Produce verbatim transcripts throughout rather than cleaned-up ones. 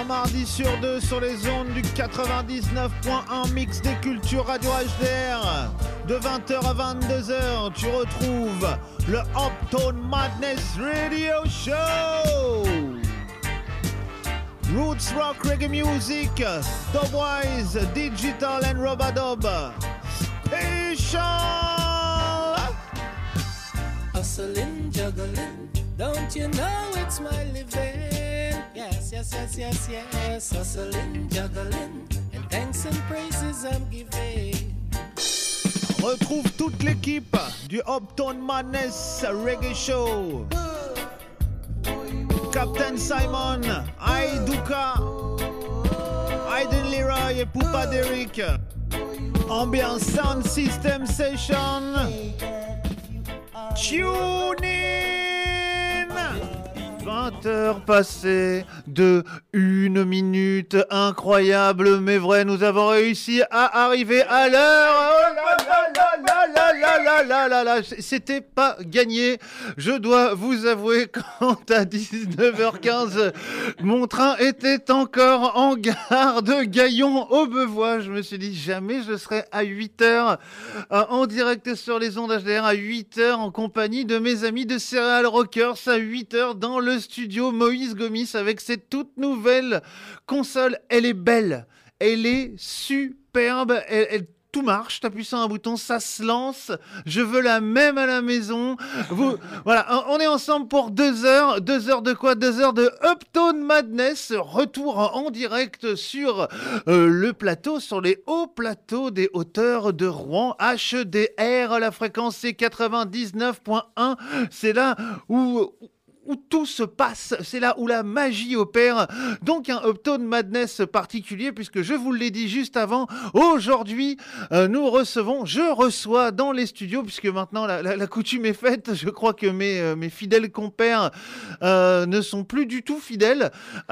mardi sur deux sur les ondes du quatre-vingt-dix-neuf point un Mix des Cultures Radio H D R. De vingt heures à vingt-deux heures, tu retrouves le Uptown Madness Radio Show. Roots Rock Reggae Music, Dubwise, Digital and Robadub. Special! Hustling, juggling, don't you know it's my living? Yes, yes, yes, yes, yes. Hustling, juggling, and thanks and praises I'm giving. Retrouve toute l'équipe du Uptown Madness Reggae Show. Captain Simon, Aiduka, Aiden Leroy et Poupa Derrick. Ambiance Sound System Session. Tune in. vingt heures passées de une minute. Incroyable mais vrai, nous avons réussi à arriver à l'heure. Oh là là là là là là là là là là. C'était pas gagné. Je dois vous avouer, quand à dix-neuf heures quinze, mon train était encore en gare de Gaillon-Aubevoie. Je me suis dit, jamais je serai à huit heures euh, en direct sur les ondes H D R, à huit heures en compagnie de mes amis de Serial Rockers, à huit heures dans le studio Moïse Gomis avec cette toute nouvelle console. Elle est belle, elle est superbe, elle, elle tout marche, t'appuies sur un bouton, ça se lance. Je veux la même à la maison. Vous, voilà, on est ensemble pour deux heures. Deux heures de quoi? Deux heures de Uptown Madness. Retour en direct sur euh, le plateau, sur les hauts plateaux des hauteurs de Rouen. H D R, la fréquence c'est quatre-vingt-dix-neuf point un. C'est là où... où tout se passe, c'est là où la magie opère. Donc un Uptown Madness particulier, puisque je vous l'ai dit juste avant, aujourd'hui euh, nous recevons, je reçois dans les studios, puisque maintenant la, la, la coutume est faite, je crois que mes, euh, mes fidèles compères euh, ne sont plus du tout fidèles.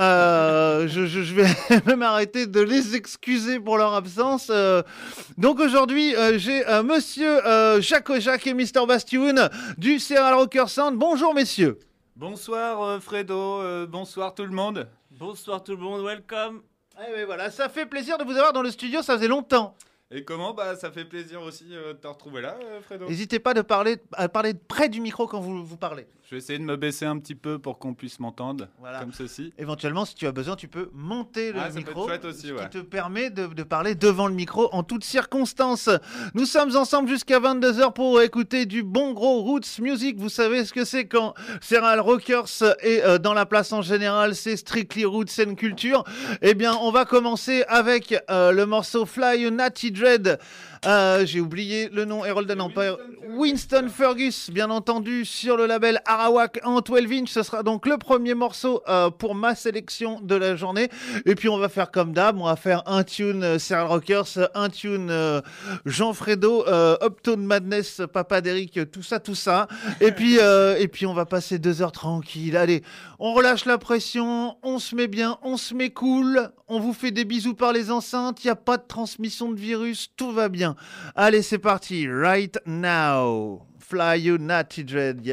Euh, je, je, je vais même arrêter de les excuser pour leur absence. Euh, donc aujourd'hui euh, j'ai euh, monsieur euh, Jacques Jacques et mister Bastioun du Serial Rocker Sound. Bonjour messieurs. Bonsoir euh, Fredo, euh, bonsoir tout le monde. Bonsoir tout le monde, welcome. Eh oui, voilà, ça fait plaisir de vous avoir dans le studio, ça faisait longtemps. Et comment? Bah ça fait plaisir aussi euh, de te retrouver là, euh, Fredo. N'hésitez pas de parler, à parler près du micro quand vous, vous parlez. Je vais essayer de me baisser un petit peu pour qu'on puisse m'entendre, voilà. Comme ceci. Éventuellement, si tu as besoin, tu peux monter le ah, ça micro, peut être chouette aussi, ce ouais. qui te permet de, de parler devant le micro en toutes circonstances. Nous sommes ensemble jusqu'à vingt-deux heures pour écouter du bon gros roots music. Vous savez ce que c'est quand Serial Rockers est euh, dans la place en général, c'est Strictly Roots and Culture. Eh bien, on va commencer avec euh, le morceau Fly Natty Dread. Euh, j'ai oublié le nom, Herald and Empire. Winston Fergus, bien entendu, sur le label Arawak en douze inch. Ce sera donc le premier morceau euh, pour ma sélection de la journée. Et puis on va faire comme d'hab, on va faire un tune euh, Serial Rockers, un tune euh, Jean-Fredo, euh, Uptown Madness, Papa Derrick, tout ça, tout ça. Et puis, euh, et puis on va passer deux heures tranquilles. Allez, on relâche la pression, on se met bien, on se met cool, on vous fait des bisous par les enceintes, il n'y a pas de transmission de virus, tout va bien. Allez, c'est parti, right now. Fly you Natty Dread,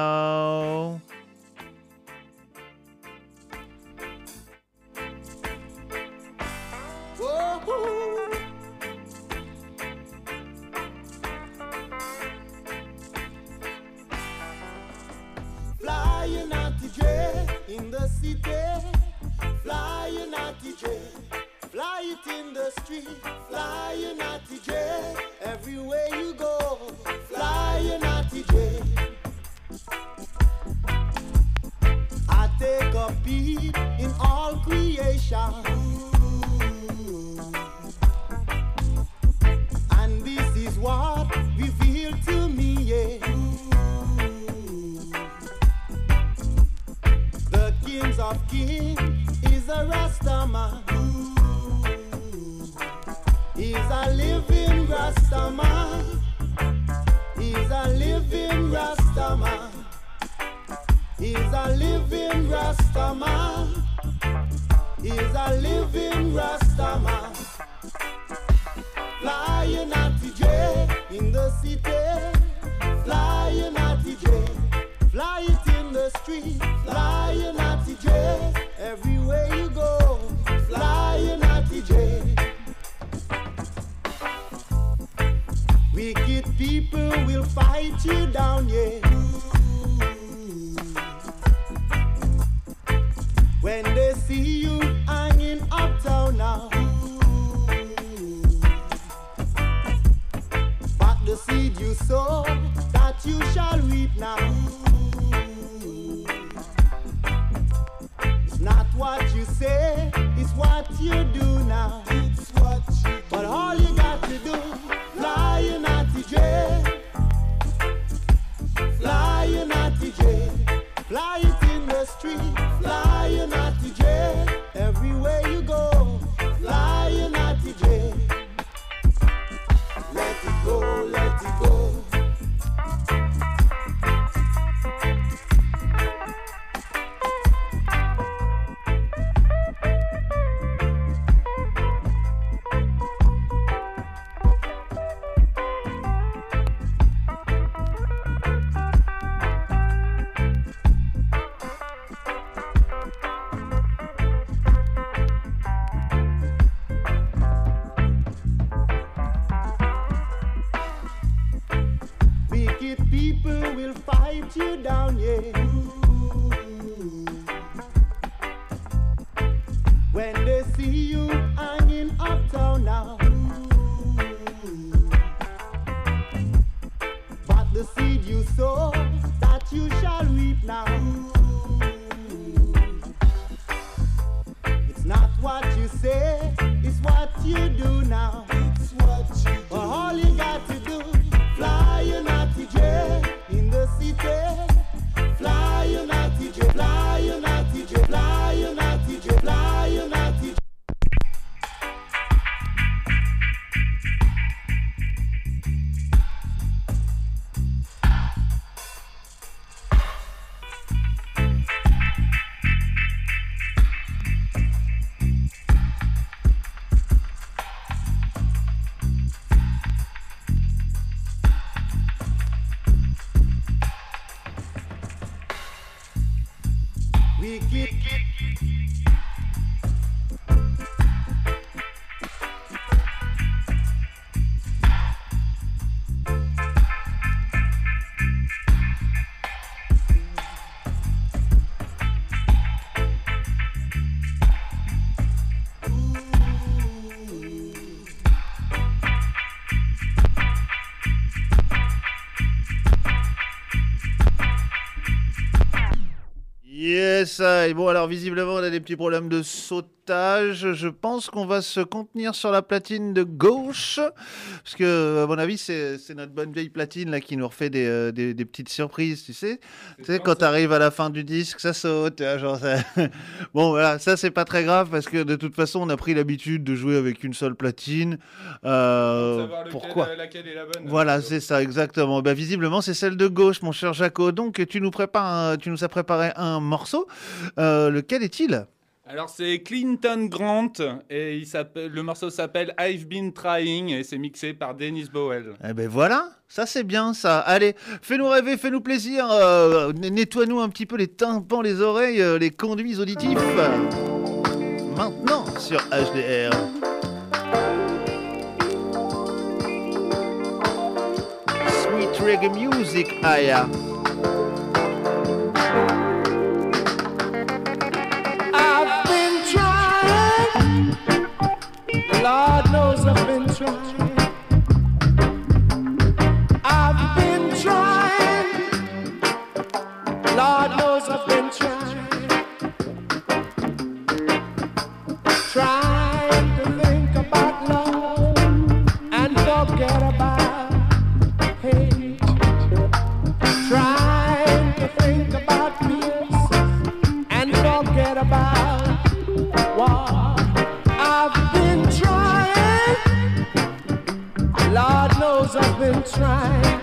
yo. Fly you Natty Dread in the city. Fly you Natty Dread. Fly it in the street, fly you Natty Dread. Everywhere you go, fly you Natty Dread. I take a peep in all creation, and this is what revealed to me, yeah. The Kings of Kings is a Rastaman. He's a living Rastaman. He's a living Rastaman. He's a living Rastaman. He's a living Rastaman. Fly you Natty Dread in the city. Fly you Natty Dread. Fly it in the street. Fly you Natty Dread. Everywhere you go. fight you down, yeah. When they see you hanging uptown now, but the seed you sow, that you shall reap now. It's not what you say, it's what you do now. It's what you do. But all you got to do, fly you naughty J, fly you naughty J, fly it in the street, fly you naughty J, everywhere you go, fly you naughty J. Let it go, let it go. Wicked people will fight you down, yeah. When they see you hanging uptown now, but the seed you sow, that you shall reap now. It's not what you say, it's what you do now. It's what you do. But all you got to do, fly you naughty J in the city, fly you naughty J, fly you naughty J, fly you naughty J, fly you naughty J. Wicked. Yes, aïe. Bon, alors visiblement, on a des petits problèmes de sautage. Je pense qu'on va se contenir sur la platine de gauche. Parce que, à mon avis, c'est, c'est notre bonne vieille platine là, qui nous refait des, euh, des, des petites surprises, tu sais. Tu sais, quand tu arrives à la fin du disque, ça saute. Tu vois, genre, ça... Bon, voilà, ça, c'est pas très grave parce que de toute façon, on a pris l'habitude de jouer avec une seule platine. Euh, savoir lequel, pourquoi euh, laquelle est la bonne. Voilà, euh, c'est ça, exactement. Bah, visiblement, c'est celle de gauche, mon cher Jaco. Donc, tu nous prépares, un- tu nous as préparé un morceau. Euh, lequel est-il ? Alors c'est Clinton Grant et il s'appelle, le morceau s'appelle I've Been Trying et c'est mixé par Dennis Bowell. Eh ben voilà, ça c'est bien ça. Allez, fais-nous rêver, fais-nous plaisir. euh, nettoie-nous un petit peu les tympans, les oreilles, euh, les conduits auditifs. Maintenant sur H D R. Sweet reggae music, Aya. I've been trying, Lord knows I've been trying. I've been trying, Lord knows I've been trying. Trying to think about love and forget about hate. Trying to think about peace and forget about war. I've been trying, Lord knows I've been trying.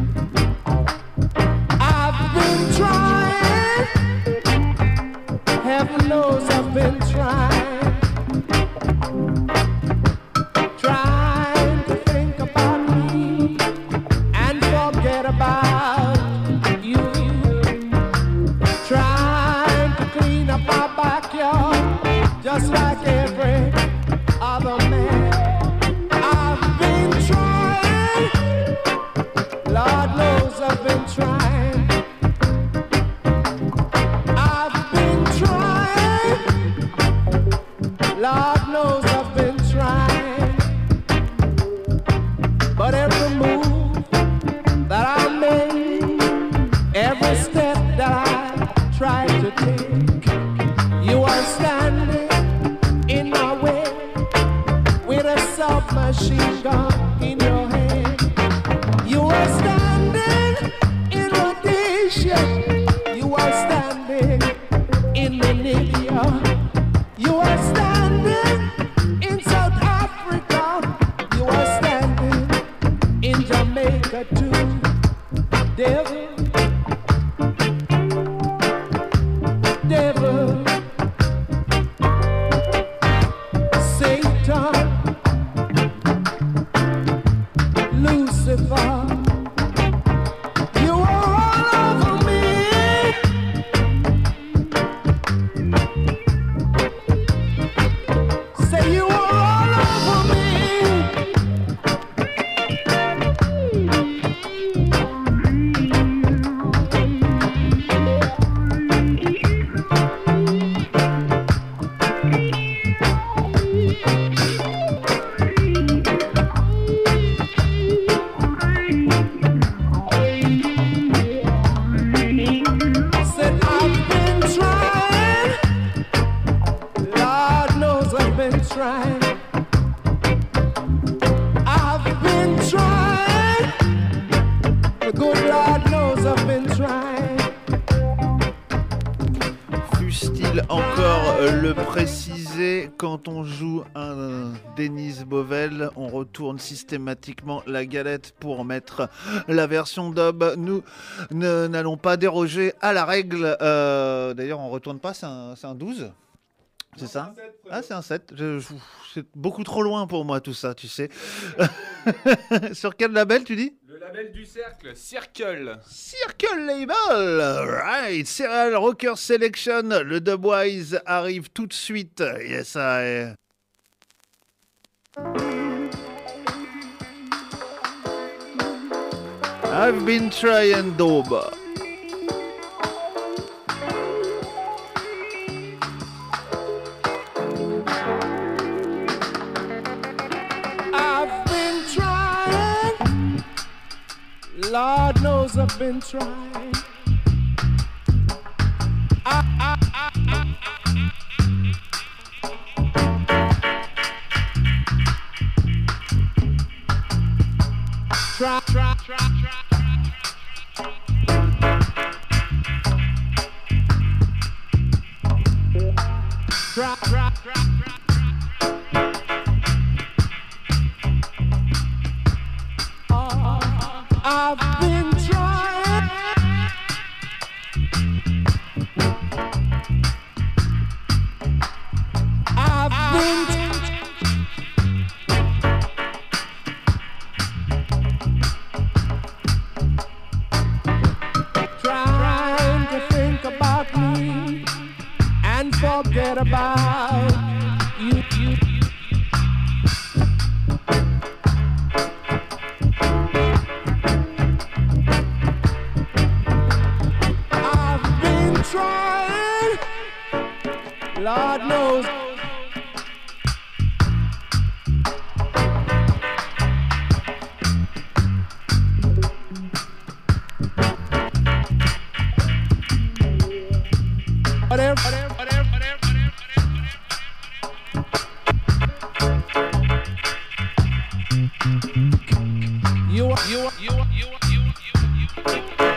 I've been trying, heaven knows I've been trying. Trying to think about me and forget about you. Trying to clean up my backyard just like every other man. I've been trying, Lord traffic. You are standing in my way with a submachine gun in your hand. You are standing in Rhodesia. You are standing in Namibia. You are standing in South Africa. You are standing in Jamaica too. Devil, devil, Satan, Lucifer, you are all over me. Say you are all over me. Said I've been trying, Lord knows I've been trying. I've been trying, the good Lord knows I've been trying. Fût-il encore euh, le préciser, quand on joue un euh, Dennis Bovell, on retourne systématiquement la galette pour mettre la version dub. Nous ne- n'allons pas déroger à la règle. Euh, D'ailleurs, on retourne pas, c'est un, c'est un douze. C'est ça? Ah, c'est un sept. Je- je- C'est beaucoup trop loin pour moi tout ça, tu sais. Sur quel label tu dis? Le label du cercle, Circle. Circle Label, right, Serial Rocker Selection, le Dubwise arrive tout de suite. Yes, I. I've been trying dub. I've been trying, Lord knows I've been trying. I, I, I, I, try, try, try, try. Try, try, try, try. I've been trying. I've been trying to think about me and forget about you. you, you. I've been trying, Lord knows. Whatever, whatever, whatever, whatever, whatever. You are, you are, you are, you are, you are, you are.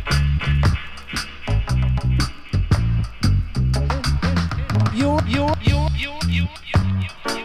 You, you, you, you, you, you, you.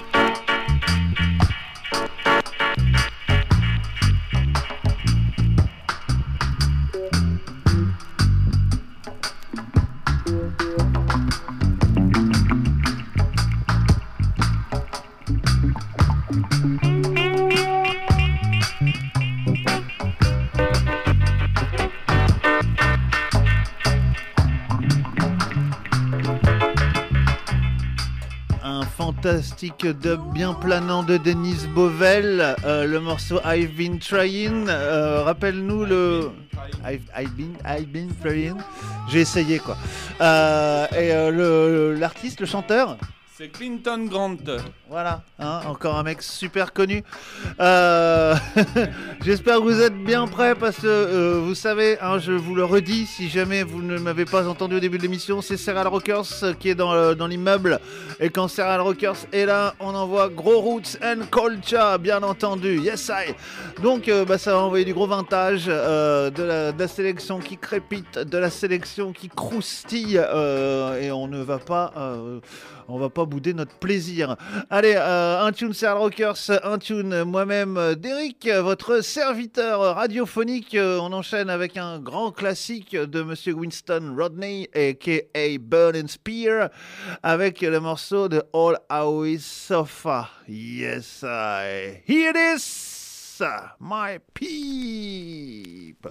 Fantastique dub bien planant de Dennis Bovell, euh, le morceau I've Been Trying. Euh, rappelle-nous le I've, I've been I've been trying. J'ai essayé quoi. Euh, et euh, le l'artiste, le chanteur, C'est Clinton Grant. Voilà, hein, encore un mec super connu. Euh... J'espère que vous êtes bien prêts parce que euh, vous savez, hein, je vous le redis, si jamais vous ne m'avez pas entendu au début de l'émission, c'est Serial Rockers qui est dans, euh, dans l'immeuble. Et quand Serial Rockers est là, on envoie gros Roots and Culture, bien entendu. Yes, I. Donc, euh, bah, ça va envoyer du gros vintage, euh, de, la, de la sélection qui crépite, de la sélection qui croustille. Euh, et on ne va pas... Euh, On va pas bouder notre plaisir. Allez, euh, un tune Serial Rockers, un tune moi-même d'Eric, votre serviteur radiophonique. On enchaîne avec un grand classique de Monsieur Winston Rodney, aka Burning Spear, avec le morceau de All Our Sofa. Yes, I. Here it is, my people.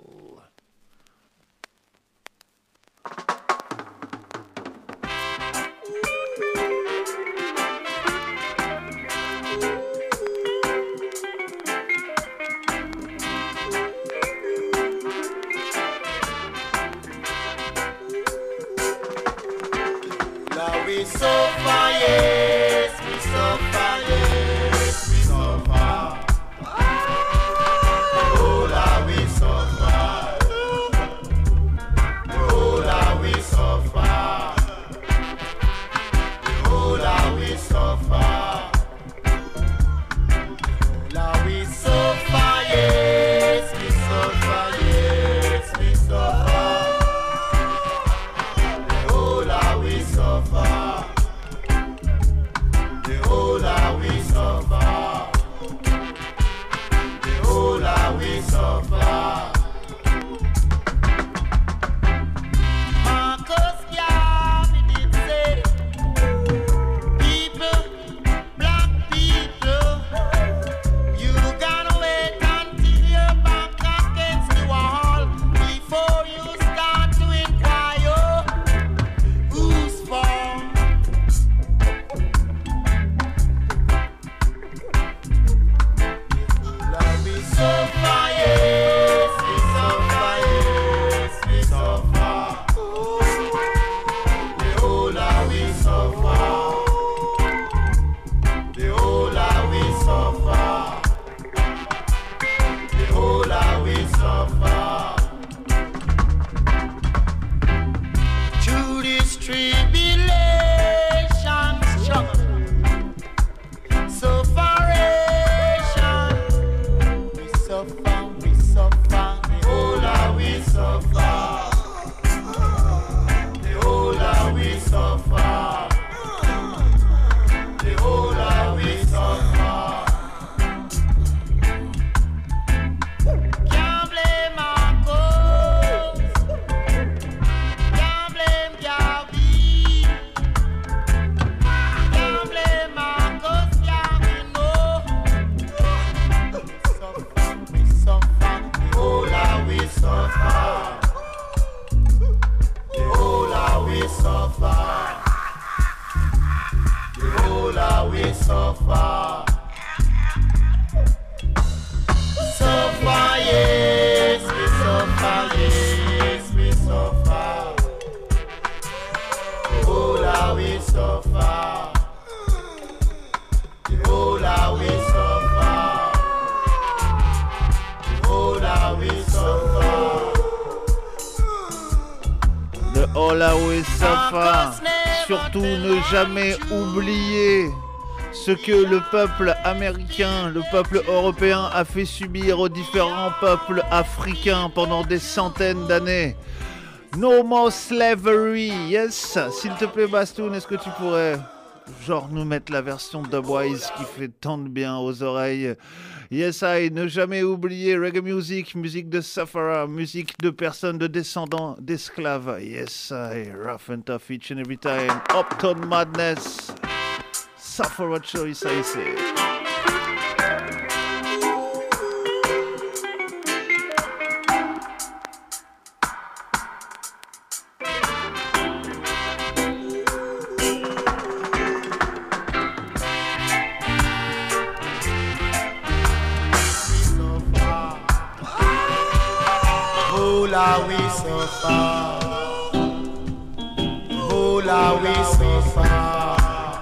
We suffer, yes, we suffer, yes, we suffer. Oh, la, we suffer. Oh, la, we suffer. Oh, la, we suffer. Oh, la, we suffer, yes, we suffer, yes, we suffer. Oh, la, we suffer. Surtout ne jamais oublier ce que le peuple américain, le peuple européen a fait subir aux différents peuples africains pendant des centaines d'années. No more slavery, yes. S'il te plaît Bastoun, est-ce que tu pourrais genre nous mettre la version Dubwise qui fait tant de bien aux oreilles? Yes, I, ne jamais oublier reggae music, musique de sufferer, musique de personnes, de descendants d'esclaves. Yes, I, rough and tough each and every time. Uptown madness, sufferer choice, I say. Hola, we suffer. Hola, we suffer.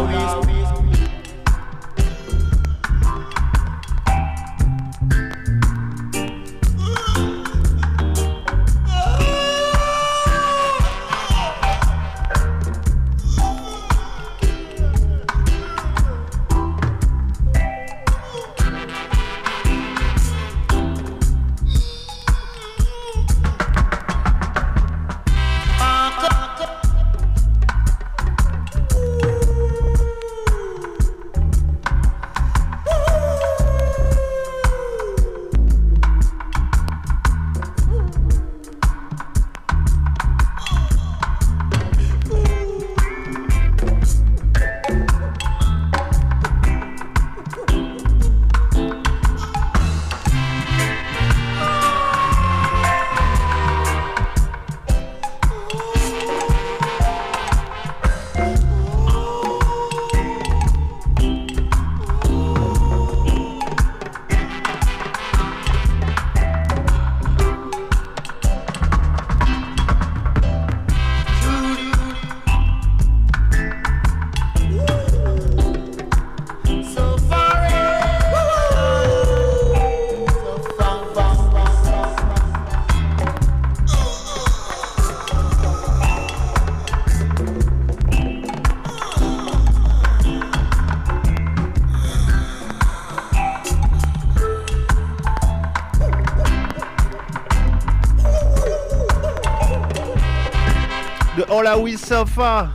Hola We Sofa.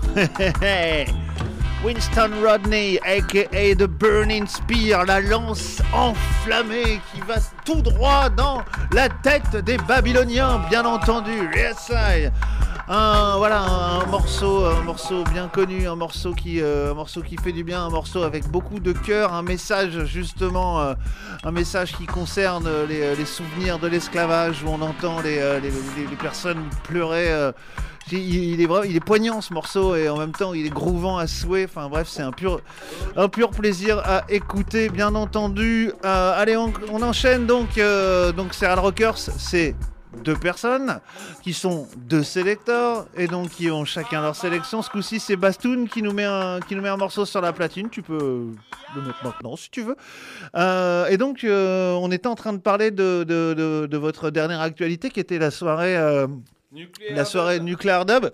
Winston Rodney, aka The Burning Spear, la lance enflammée qui va tout droit dans la tête des Babyloniens, bien entendu. Yes, I. Un, voilà, un morceau, un morceau bien connu, un morceau qui, euh, un morceau qui fait du bien, un morceau avec beaucoup de cœur, un message justement, euh, un message qui concerne les, les souvenirs de l'esclavage où on entend les, les, les, les personnes pleurer. Euh, il, il est vraiment, il est poignant ce morceau et en même temps il est groovant à souhait. Enfin bref, c'est un pur, un pur plaisir à écouter, bien entendu. Euh, allez, on, on enchaîne donc. Euh, donc Serial Rockers, c'est deux personnes qui sont deux sélecteurs et donc qui ont chacun leur sélection. Ce coup-ci, c'est Bastoun qui nous met un, qui nous met un morceau sur la platine. Tu peux le mettre maintenant si tu veux. Euh, et donc, euh, on était en train de parler de, de, de, de votre dernière actualité qui était la soirée... Euh, Nucléaire la soirée Dub. Nuclear Dub,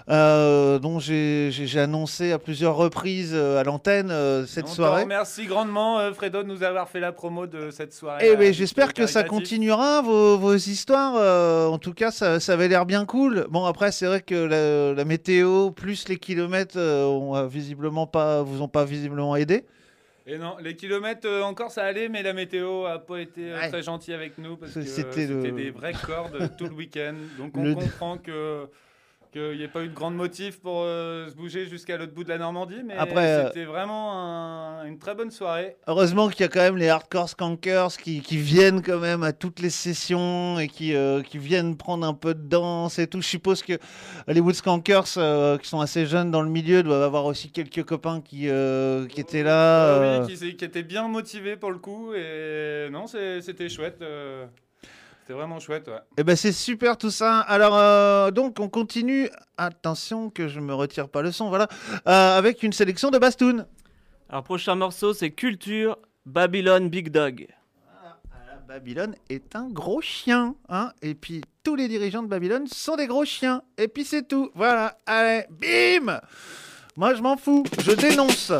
euh, dont j'ai, j'ai, j'ai annoncé à plusieurs reprises euh, à l'antenne euh, cette On soirée. Merci grandement, euh, Fredo, de nous avoir fait la promo de cette soirée. Eh euh, ben, j'espère que ça caritative. continuera, vos, vos histoires. Euh, en tout cas, ça, ça avait l'air bien cool. Bon, après, c'est vrai que la, la météo plus les kilomètres euh, ont euh, visiblement pas, vous ont pas visiblement aidé. Et non, les kilomètres euh, encore ça allait, mais la météo a pas été euh, Ouais. très gentille avec nous parce que C'était c'était, le- des vraies cordes tout le week-end. Donc on Le- comprend que qu'il n'y ait pas eu de grand motif pour euh, se bouger jusqu'à l'autre bout de la Normandie, mais Après, euh, c'était vraiment un- une très bonne soirée. Heureusement qu'il y a quand même les hardcore skankers qui, qui viennent quand même à toutes les sessions et qui, euh, qui viennent prendre un peu de danse et tout. Je suppose que les Wood Skankers, euh, qui sont assez jeunes dans le milieu, doivent avoir aussi quelques copains qui, euh, qui étaient là. Euh, euh. oui, qui, qui étaient bien motivés pour le coup, et non, c'est- c'était chouette. euh, C'était vraiment chouette, ouais. Eh ben c'est super tout ça. Alors euh, donc on continue. Attention que je me retire pas le son. Voilà, Euh, avec une sélection de Bastoun. Alors, prochain morceau, c'est Culture, Babylon Big Dog. Voilà, Babylone est un gros chien, hein. Et puis tous les dirigeants de Babylone sont des gros chiens. Et puis c'est tout. Voilà. Allez, bim. Moi je m'en fous. Je dénonce.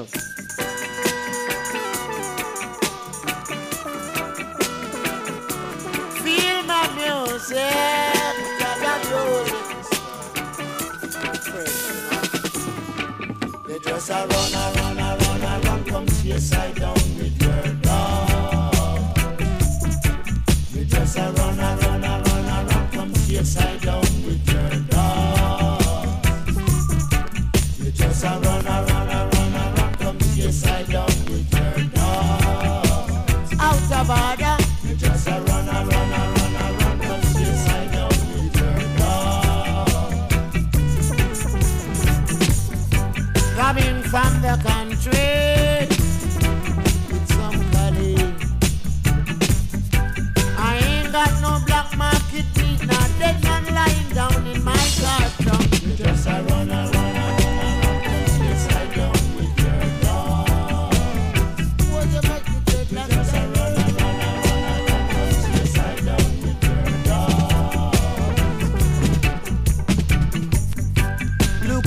Feel my music, got my music. They just a run, a run, a run, a run, come chase I down with your dog. You just a run, a run, a run, a run, come chase I down with your dog. You just a run, a run, a run, a run, come chase I down with your dog. Out of order. You just a run, a run, a run, a run, come chase I down with your dog. Coming from the country,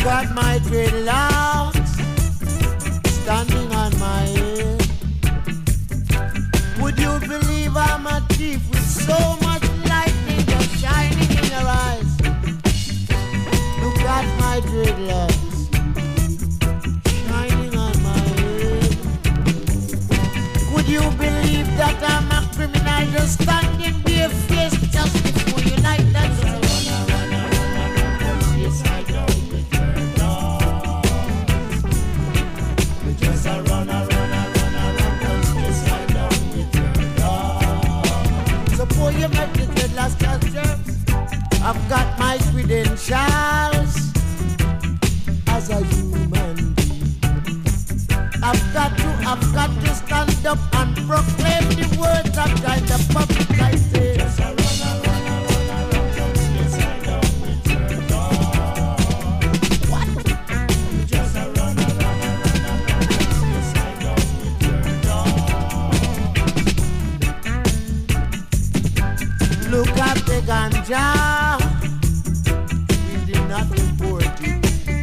at my dreadlocks standing on my head. Would you believe I'm a thief with so much lightning just shining in your eyes? Look at my dreadlocks shining on my head. Would you believe that I'm a criminal just standing barefaced just before you like that? You make the dreadlocks capture. I've got my credentials as a human being. I've got to, I've got to stand up and proclaim the words of God, the public I say. Just a run, a run, a run, a run, come stay side down with your dog. What? Just a run, a run, a run, a run, come stay side down with your dog. Look at the ganja, we did not import it.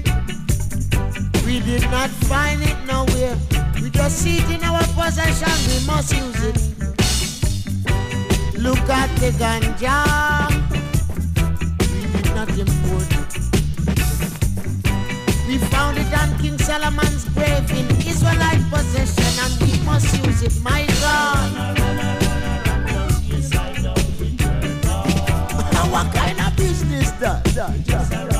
We did not find it nowhere. We just see it in our possession, we must use it. Look at the ganja, we did not import it. We found it on King Solomon's grave in Israelite possession, and we must use it, my God. What kind of business that? that, that, that.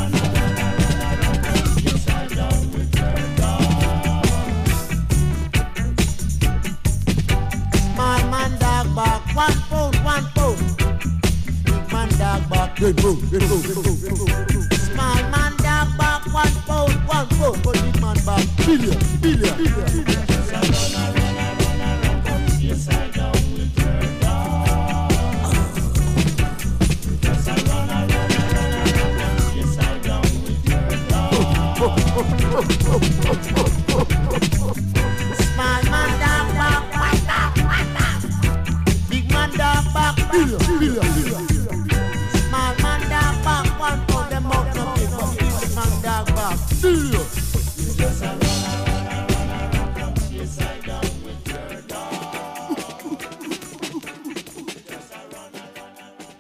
Small man dog back, one pound, one pound. Big man dog back, then boom, then boom, then boom, then boom. Small man dog back, one pound, one pound. But big man back, billion, billion, billion, billion. Small man dog back, one dog, one dog. Big man dog back, billion, billion, billion. Small man dog back, one pound. Them out no big, but big man dog back, billion. Just a run, a run, a run, a run, come stay side down with your dog. Just a run, a run, a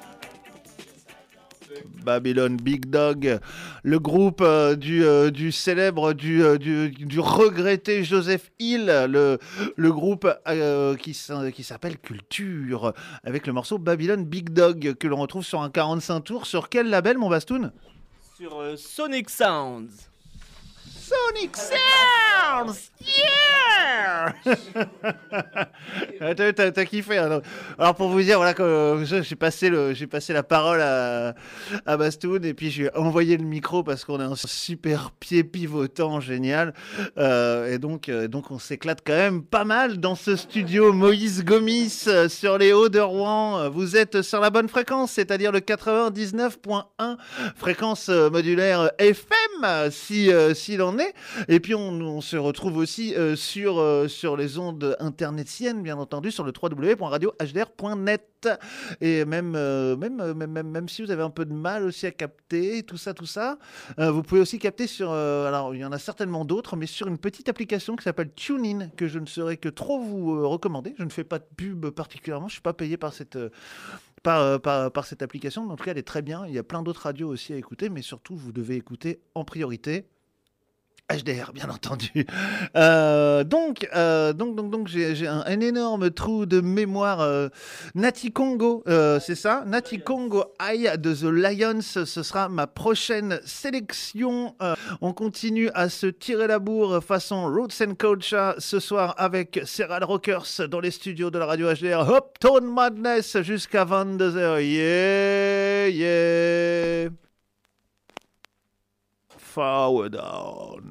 run. Babylon Big Dog, le groupe euh, du, euh, du célèbre, du, euh, du, du regretté Joseph Hill, le, le groupe euh, qui, qui s'appelle Culture, avec le morceau Babylon Big Dog, que l'on retrouve sur un quarante-cinq tours. Sur quel label, mon Bastoun ? Sur euh, Sonic Sounds. Sonic Sounds, yeah. t'as, t'as, t'as kiffé. Hein, alors pour vous dire, voilà, que euh, j'ai passé le, j'ai passé la parole à, à Bastoun et puis j'ai envoyé le micro parce qu'on a un super pied pivotant génial. Euh, et donc, euh, donc on s'éclate quand même pas mal dans ce studio Moïse Gomis euh, sur les Hauts de Rouen. Vous êtes sur la bonne fréquence, c'est-à-dire le quatre-vingt-dix-neuf point un, fréquence euh, modulaire F M, si euh, s'il en est. Et puis on, on se retrouve aussi euh, sur, euh, sur les ondes internetiennes, bien entendu, sur le w w w point radio h d r point net. Et même, euh, même, même, même, même si vous avez un peu de mal aussi à capter, tout ça, tout ça, euh, vous pouvez aussi capter sur... Euh, alors, il y en a certainement d'autres, mais sur une petite application qui s'appelle TuneIn, que je ne saurais que trop vous euh, recommander. Je ne fais pas de pub particulièrement, je ne suis pas payé par cette... Euh, Par, euh, par, par cette application, en tout cas elle est très bien, il y a plein d'autres radios aussi à écouter, mais surtout vous devez écouter en priorité H D R, bien entendu. Euh, donc, euh, donc, donc, donc, j'ai, j'ai un, un énorme trou de mémoire. Euh, Nati Congo, euh, c'est ça, Nati Congo Eye de The Lions, ce sera ma prochaine sélection. Euh, on continue à se tirer la bourre façon Roots and Culture ce soir avec Serral Rockers dans les studios de la radio H D R. Uptown Madness jusqu'à vingt-deux heures. Yeah, yeah. Forward on.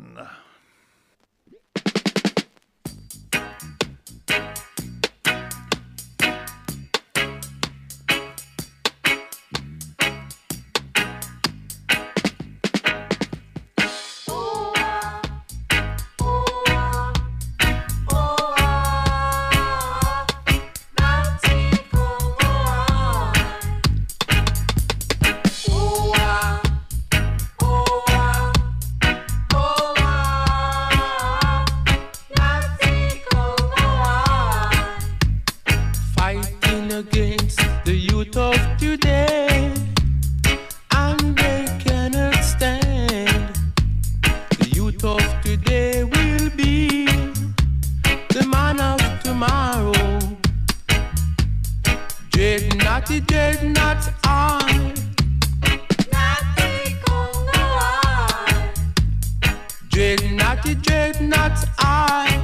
Natty dread, not I.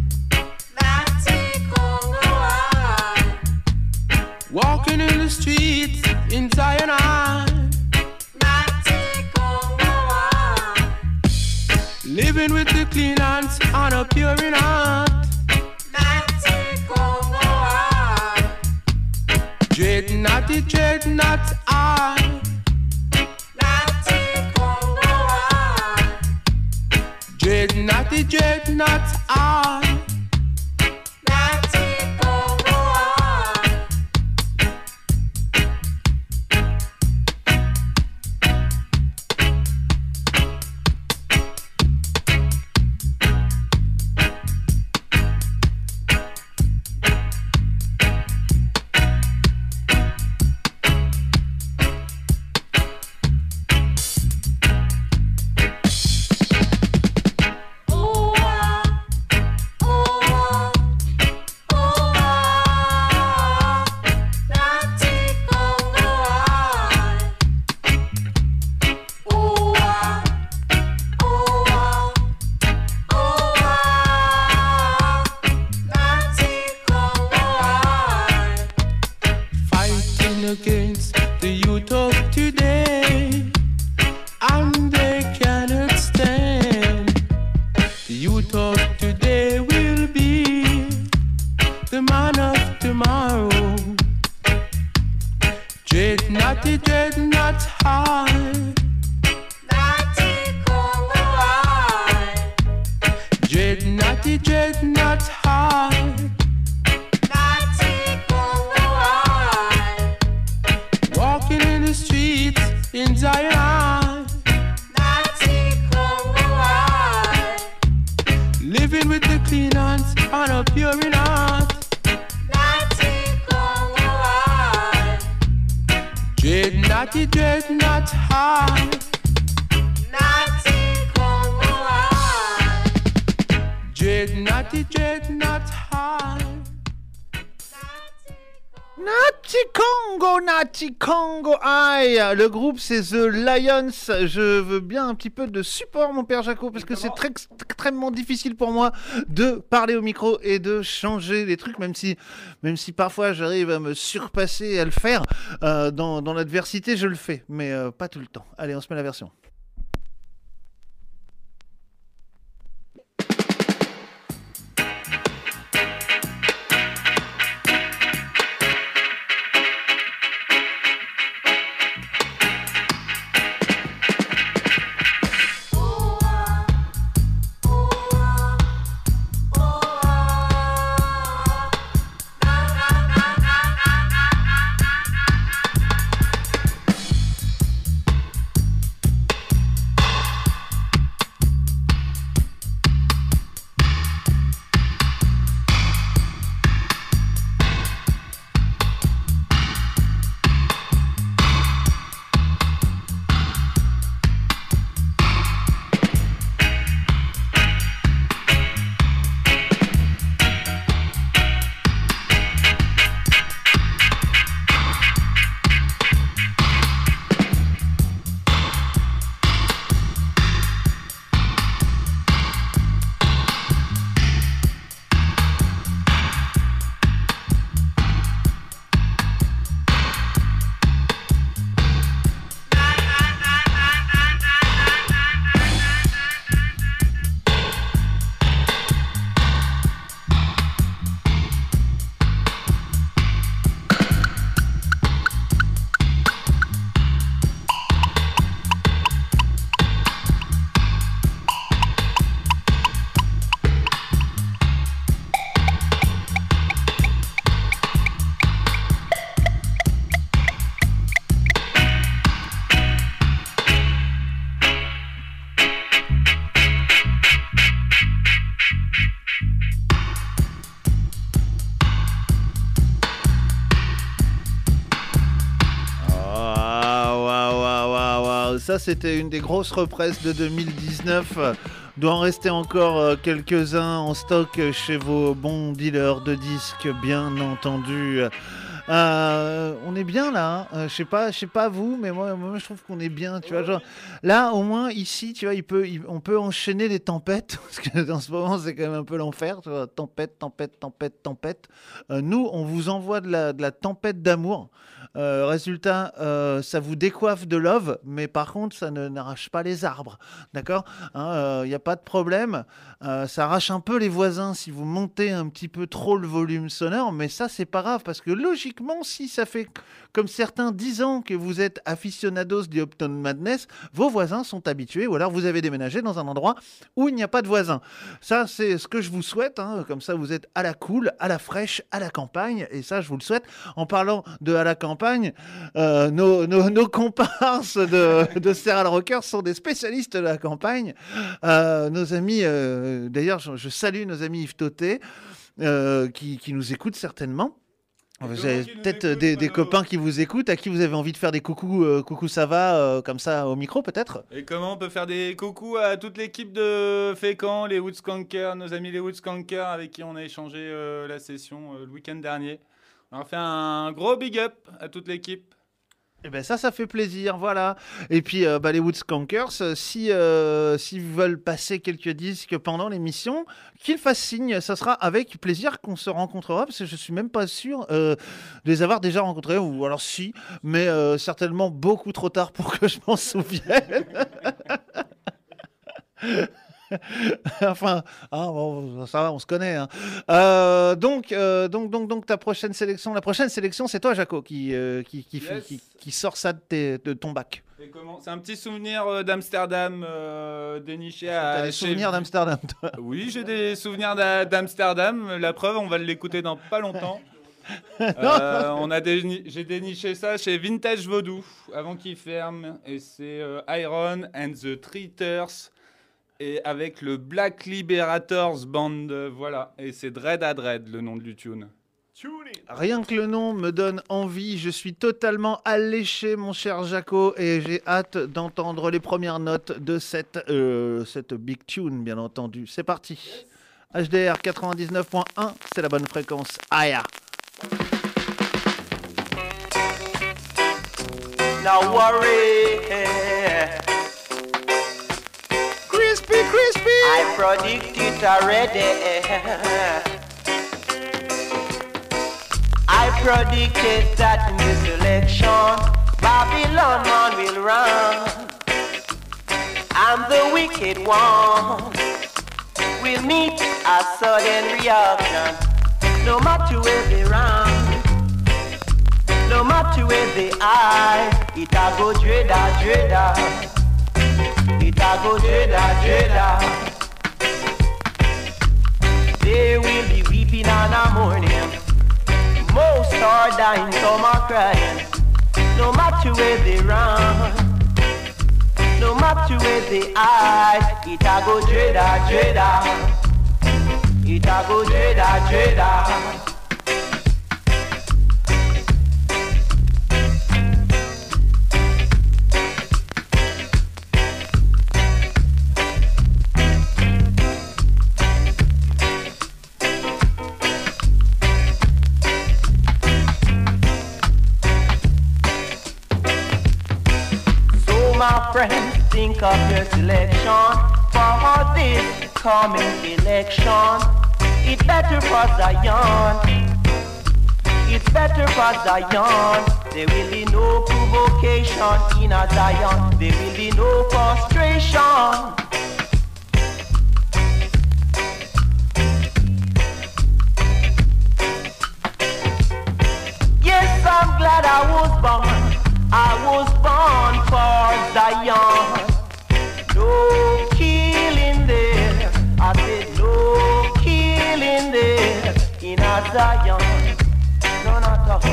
Natty Congo I. Walking in the streets in Zion I. Natty Congo I. Living with the clean hands on a pure in heart. Natty Congo I. Dread, natty dread, not I. Natty Congo I. Dread, natty dread, not I. Natty Congo I. Ooh, ah. Ooh, ah. Ooh, ah. Natty Congo I. Ooh, ah. Ooh, ah. Ooh, ah. Natty Congo I. Fighting against the youth of today, and they cannot stand. The youth of today will be the man of tomorrow. Dread, natty dread, not high. Natty Congo I. Dread, natty dread, not high. Natty Congo I. Walking in the streets in Zion, Natty Congo I. living with the clean hands on a pure in heart. Natty Congo I. Dread, natty dread, not high. Natty Congo I. Dread, natty dread, not high. Natty Congo, Natty Congo aïe. Le groupe c'est The Lions. Je veux bien un petit peu de support mon père Jaco parce que c'est très extrêmement difficile pour moi de parler au micro et de changer les trucs, même si, même si parfois j'arrive à me surpasser et à le faire. Euh, dans, dans l'adversité je le fais, mais euh, pas tout le temps. Allez, on se met la version. Ooh, ah. Ooh, ah. Ooh, ah. Na na na na na na ça c'était une des grosses represses de deux mille dix-neuf. Doit en rester encore euh, quelques-uns en stock chez vos bons dealers de disques, bien entendu. Euh, on est bien là. Hein. Euh, je sais pas, je sais pas vous, mais moi, moi je trouve qu'on est bien. Tu vois, genre là, au moins ici, tu vois, il peut, il- on peut enchaîner les tempêtes parce que dans ce moment, c'est quand même un peu l'enfer. Tu vois, tempête, tempête, tempête, tempête. Euh, nous, on vous envoie de la, de la tempête d'amour. Euh, résultat, euh, ça vous décoiffe de love, mais par contre, ça ne n'arrache pas les arbres, d'accord? Il n'y a pas de problème. Euh, ça arrache un peu les voisins si vous montez un petit peu trop le volume sonore, mais ça, c'est pas grave, parce que logiquement, si ça fait comme certains dix ans que vous êtes aficionados du Upton Madness, vos voisins sont habitués, ou alors vous avez déménagé dans un endroit où il n'y a pas de voisins. Ça, c'est ce que je vous souhaite, hein. Comme ça, vous êtes à la cool, à la fraîche, à la campagne, et ça, je vous le souhaite. En parlant de à la campagne, euh, nos, nos, nos comparses de, de Steral Rockers sont des spécialistes de la campagne. Euh, nos amis, euh, d'ailleurs, je, je salue nos amis Yves Toté, euh, qui, qui nous écoutent certainement. Vous avez peut-être des, des copains qui vous écoutent, à qui vous avez envie de faire des coucou, euh, coucou ça va, euh, comme ça au micro peut-être. Et comment on peut faire des coucous à toute l'équipe de Fécamp, les Woodskankers, nos amis les Woodskankers avec qui on a échangé euh, la session euh, le week-end dernier. On leur fait un gros big up à toute l'équipe. Eh ben ça, ça fait plaisir, voilà. Et puis, euh, bah, les Woodskankers, euh, si euh, s'ils veulent passer quelques disques pendant l'émission, qu'ils fassent signe. Ça sera avec plaisir qu'on se rencontrera, parce que je suis même pas sûr euh, de les avoir déjà rencontrés, ou alors si, mais euh, certainement beaucoup trop tard pour que je m'en souvienne. Enfin, ah, bon, ça va, on se connaît. Hein. Euh, donc, euh, donc, donc, donc, ta prochaine sélection, la prochaine sélection, c'est toi, Jaco, qui, euh, qui, qui, Yes. qui, qui sort ça de, tes- de ton bac. Et comment C'est un petit souvenir euh, d'Amsterdam euh, déniché à. T'as des chez- souvenirs d'Amsterdam, toi. Oui, j'ai des souvenirs d'A- d'Amsterdam. La preuve, on va l'écouter dans pas longtemps. Euh, on a déni- j'ai déniché ça chez Vintage Vaudou avant qu'il ferme, et c'est euh, Iron and the Treaters et avec le Black Liberators Band, euh, voilà, et c'est Dread à Dread le nom du tune. Rien que le nom me donne envie. Je suis totalement alléché, mon cher Jaco, et j'ai hâte d'entendre les premières notes de cette, euh, cette big tune, bien entendu. C'est parti. H D R quatre-vingt-dix-neuf point un, c'est la bonne fréquence. Aya. Now worry. Crispy, crispy. I predict it already. I predicted that in this election, Babylon man will run, and the wicked one will meet a sudden reaction. No matter where they run, no matter where they are, it a go dreada, dreada. It a go dreada, dreada. They will be weeping and a mourning. Most are dying, some are crying. No matter where they run, no matter where they are, it a go dreada, dreada. It a go dreada, dreada. My friends, think of your selection for this coming election. It's better for Zion. It's better for Zion. There will be no provocation in a Zion. There will be no frustration. Yes, I'm glad I was born. I was born for Zion. No killing there. I said no killing there in a Zion. No, not all.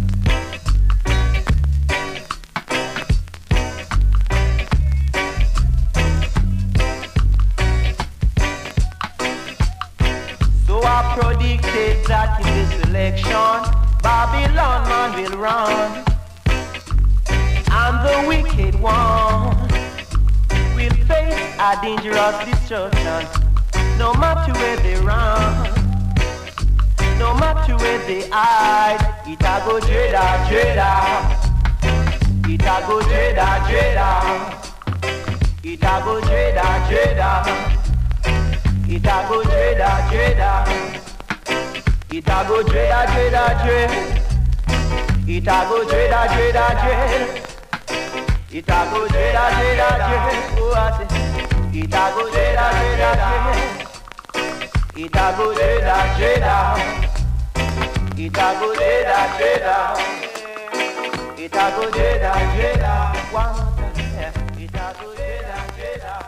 So I predicted that in this election, Babylon man will run, and the wicked one will face a dangerous destruction. No matter where they run, no matter where they hide. It a go dreada, dreada. It a go dreada, dreada. It a go dreada, dreada. It a go dreada, dreada. It a go dreada, dreada, dreada. It a go dreada, dreada, dreada. It a go dreada, dreada, dreada. Oh, I say. It a go dreada, dreada, dreada. It a go dreada, dreada. It a go dreada, dreada. It a go dreada, dreada. One more time. It a go dreada, dreada.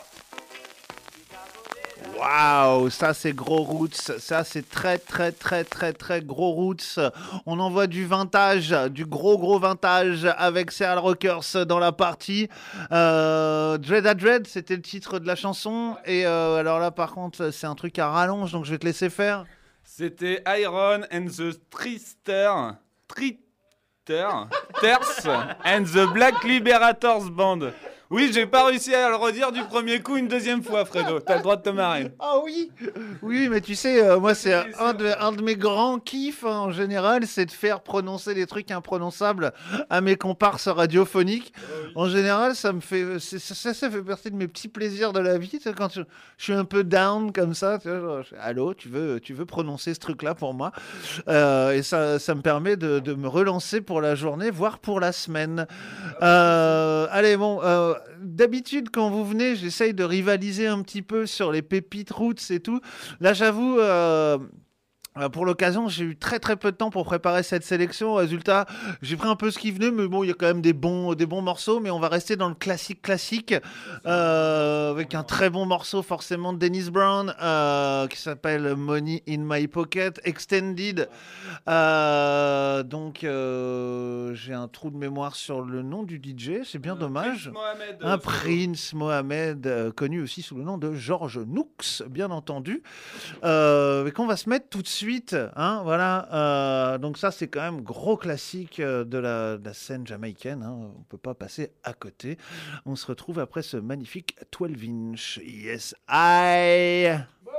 Waouh, ça c'est gros roots, ça c'est très très très très très gros roots. On envoie du vintage, du gros gros vintage avec Serial Rockers dans la partie. Euh, Dread à Dread, c'était le titre de la chanson. Et euh, alors là par contre c'est un truc à rallonge, donc je vais te laisser faire. C'était Iron and the Trister, Tritter, Ters and the Black Liberators Band. Oui, j'ai pas réussi à le redire du premier coup une deuxième fois, Fredo. T'as le droit de te marrer. Ah oui. Oui, mais tu sais, euh, moi, c'est un de, un de mes grands kiffs, hein, en général, c'est de faire prononcer des trucs imprononçables à mes comparses radiophoniques. En général, ça me fait... c'est- Ça, ça fait partie de mes petits plaisirs de la vie. Tu sais, quand je, je suis un peu down comme ça, tu vois, genre, je- allô, tu veux, tu veux prononcer ce truc-là pour moi. Euh, Et ça, ça me permet de, de me relancer pour la journée, voire pour la semaine. Euh, allez, bon... euh, d'habitude, quand vous venez, j'essaye de rivaliser un petit peu sur les pépites roots et tout. Là, j'avoue, euh, euh, pour l'occasion, j'ai eu très très peu de temps pour préparer cette sélection. Résultat, j'ai pris un peu ce qui venait, mais bon, il y a quand même des bons, des bons morceaux. Mais on va rester dans le classique classique, euh, avec un très bon morceau forcément de Dennis Brown, euh, qui s'appelle Money in My Pocket Extended. Euh, donc, euh, j'ai un trou de mémoire sur le nom du D J, c'est bien dommage. Prince Mohamed, Un euh, Fredo. Prince Mohamed, euh, connu aussi sous le nom de George Nooks, bien entendu, euh, et qu'on va se mettre tout de suite. Hein, voilà. Euh, donc ça, c'est quand même gros classique euh, de la, de la scène jamaïcaine. Hein, on peut pas passer à côté. On se retrouve après ce magnifique douze inch. Yes, I.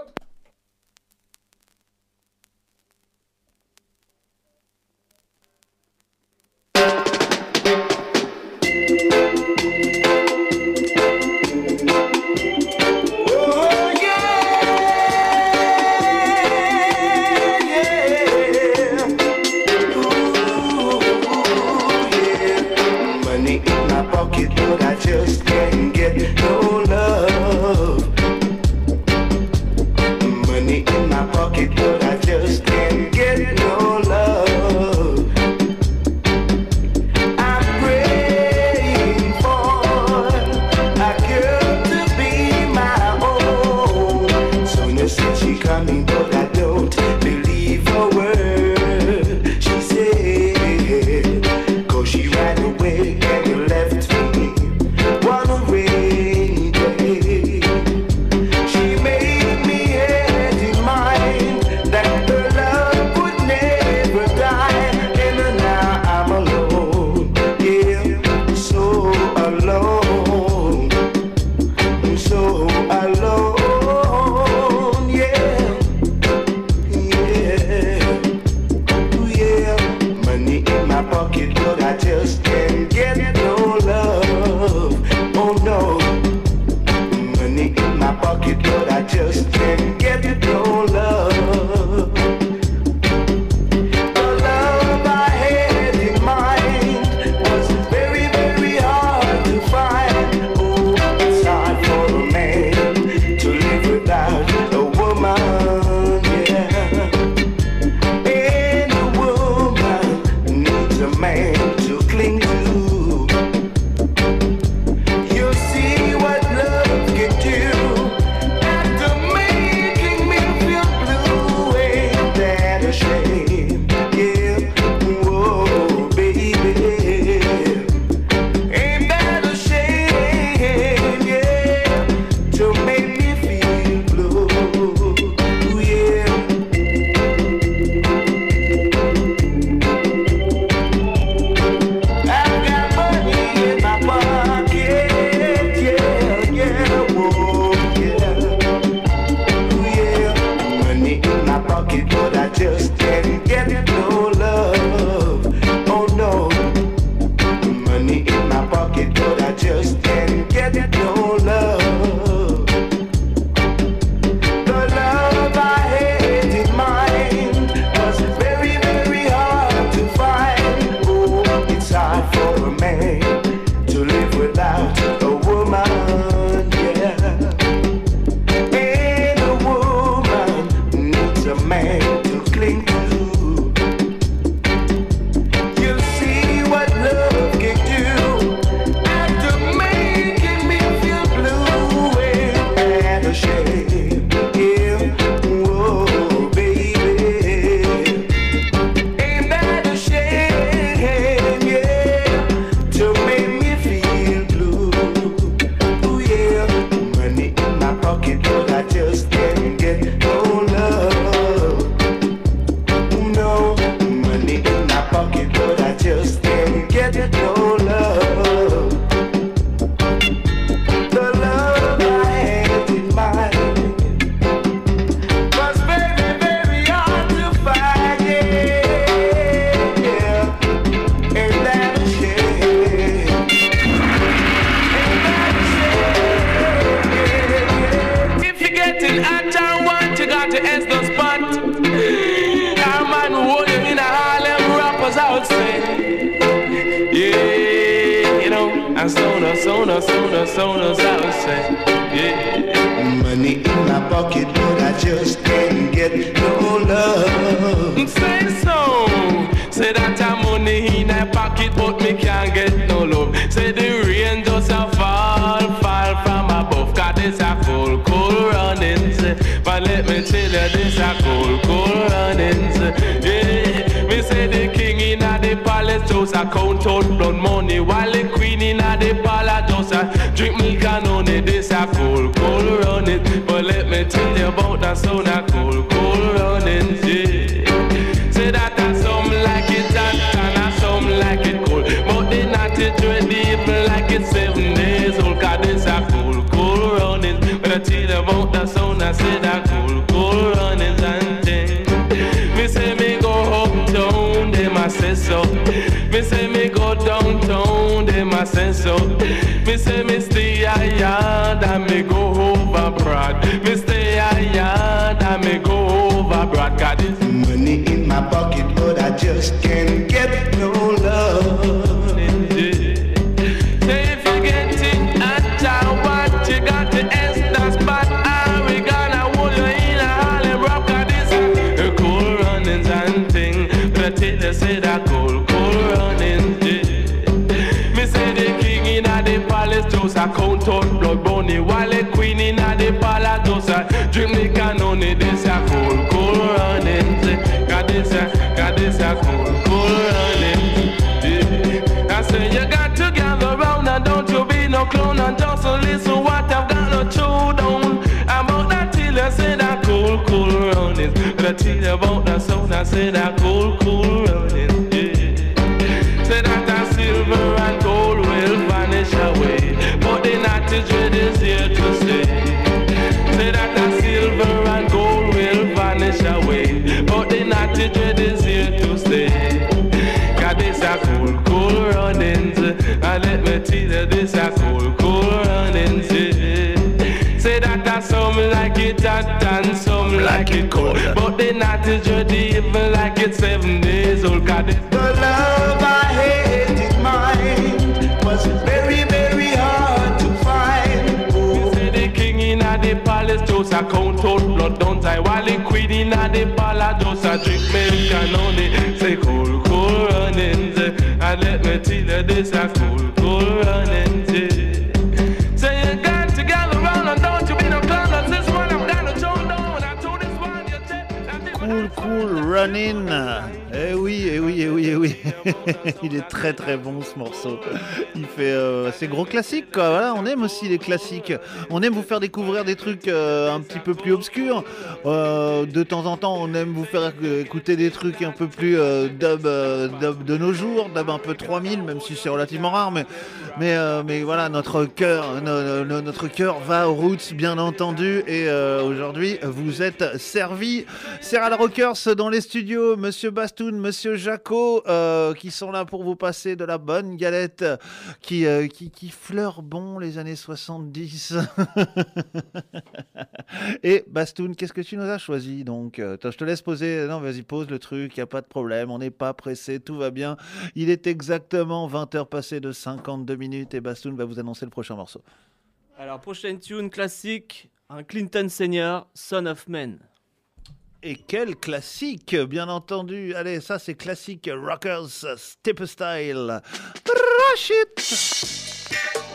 Oh yeah, yeah. Ooh, yeah. Money in my pocket, but I just can't get no love. the soda, sodas, I would say, yeah. Money in my pocket, but I just can't get no love. Say so. Say that I'm money in my pocket, but me can't get no love. Say the rain just a fall, fall from above. Cause this a cold, cold running. Say, but let me tell you, this a cold, cold running. Say, yeah. Me say the king in the palace just a count out blood money, while the queen in the palace just a drink milk and honey. This a cold, cold running. But let me tell you about that sound a cold, cold running. Yeah. Say that I some like it hot and I some like it cold, but they not it ready even like it's seven days old. Cause this a cold, cold running. But I tell you about that sound, I say that cold, cold running and things. Me say me go uptown, them I say so. Me say me go downtown, them I say so. Me say me stay a yard and me go over broad. Me stay a yard and me go over broad. Cause this money in my pocket, but I just can't get no love. Say if you get it at what you got to ask the spot. Are we gonna hold you in a Harlem Rock? Cause this a cool runnings and thing. But I tell you, say that cool, cool runnings, yeah. Me say the king in the palace just a count out blood bunny, while the queen in the palace just a drink milk and honey. This a cool, cool runnings, yeah. Got this a, got this a cool, cool runnings, yeah. I say you got to gather round and don't you be no clown and just listen what I've got to chew down. About that till you say that cool, cool runnings. But I tell you about that sound, I say that cool, cool runnings, yeah. Say that that silver and gold will vanish away, but the natty dread is here to stay. Say that that silver and gold will vanish away, but the natty dread is here to stay. Cause this a cool, cool runnings, and let me tell you this a cool, cool runnings, yeah. Say that I some like it hot and some like it cold, but the natty dread even like it seven days old. Cause this The love I had in mind was very, very hard to find. Oh. say the king in the palace just a count out blood, don't I? While the queen in the palace just a drink milk and honey. Say cool, cool runnings, and let me tell you this a cool, cool runnings, yeah. Say you got to gather round and don't you be no clown. Cause this one I'm gonna show down. I told this one you take. Cool, cool, running. Eh oui, eh oui, eh oui, eh oui. Il est très très bon ce morceau. Il fait, euh, c'est gros classique quoi. Voilà, on aime aussi les classiques. On aime vous faire découvrir des trucs euh, un petit peu plus obscurs. Euh, de temps en temps, on aime vous faire écouter des trucs un peu plus euh, dub, euh, dub de nos jours, dub un peu trois mille, même si c'est relativement rare. Mais, mais, euh, mais voilà, notre cœur, no, no, notre cœur va aux roots, bien entendu. Et euh, aujourd'hui, vous êtes servis. Serral Rockers dans les studios, Monsieur Bastoun, Monsieur Jaco, euh, qui sont là pour vous passer de la bonne galette, qui, euh, qui, qui fleure bon les années soixante-dix. Et Bastoun, qu'est-ce que tu nous as choisi donc? euh, Je te laisse poser, non vas-y pose le truc, il n'y a pas de problème, on n'est pas pressé, tout va bien. Il est exactement vingt heures passées de cinquante-deux minutes et Bastoun va vous annoncer le prochain morceau. Alors, prochaine tune classique, un Clinton Senior, Son of Man. Et quel classique, bien entendu. Allez, ça c'est classique Rockers Step Style. Rush it.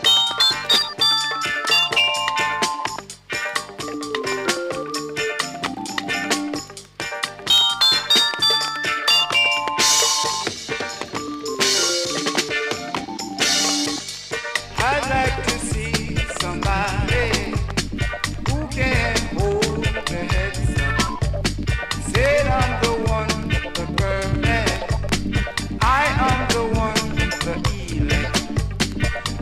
I'd like to see somebody who can hold their heads up. Say I'm the one, the perfect. I am the one, the elect.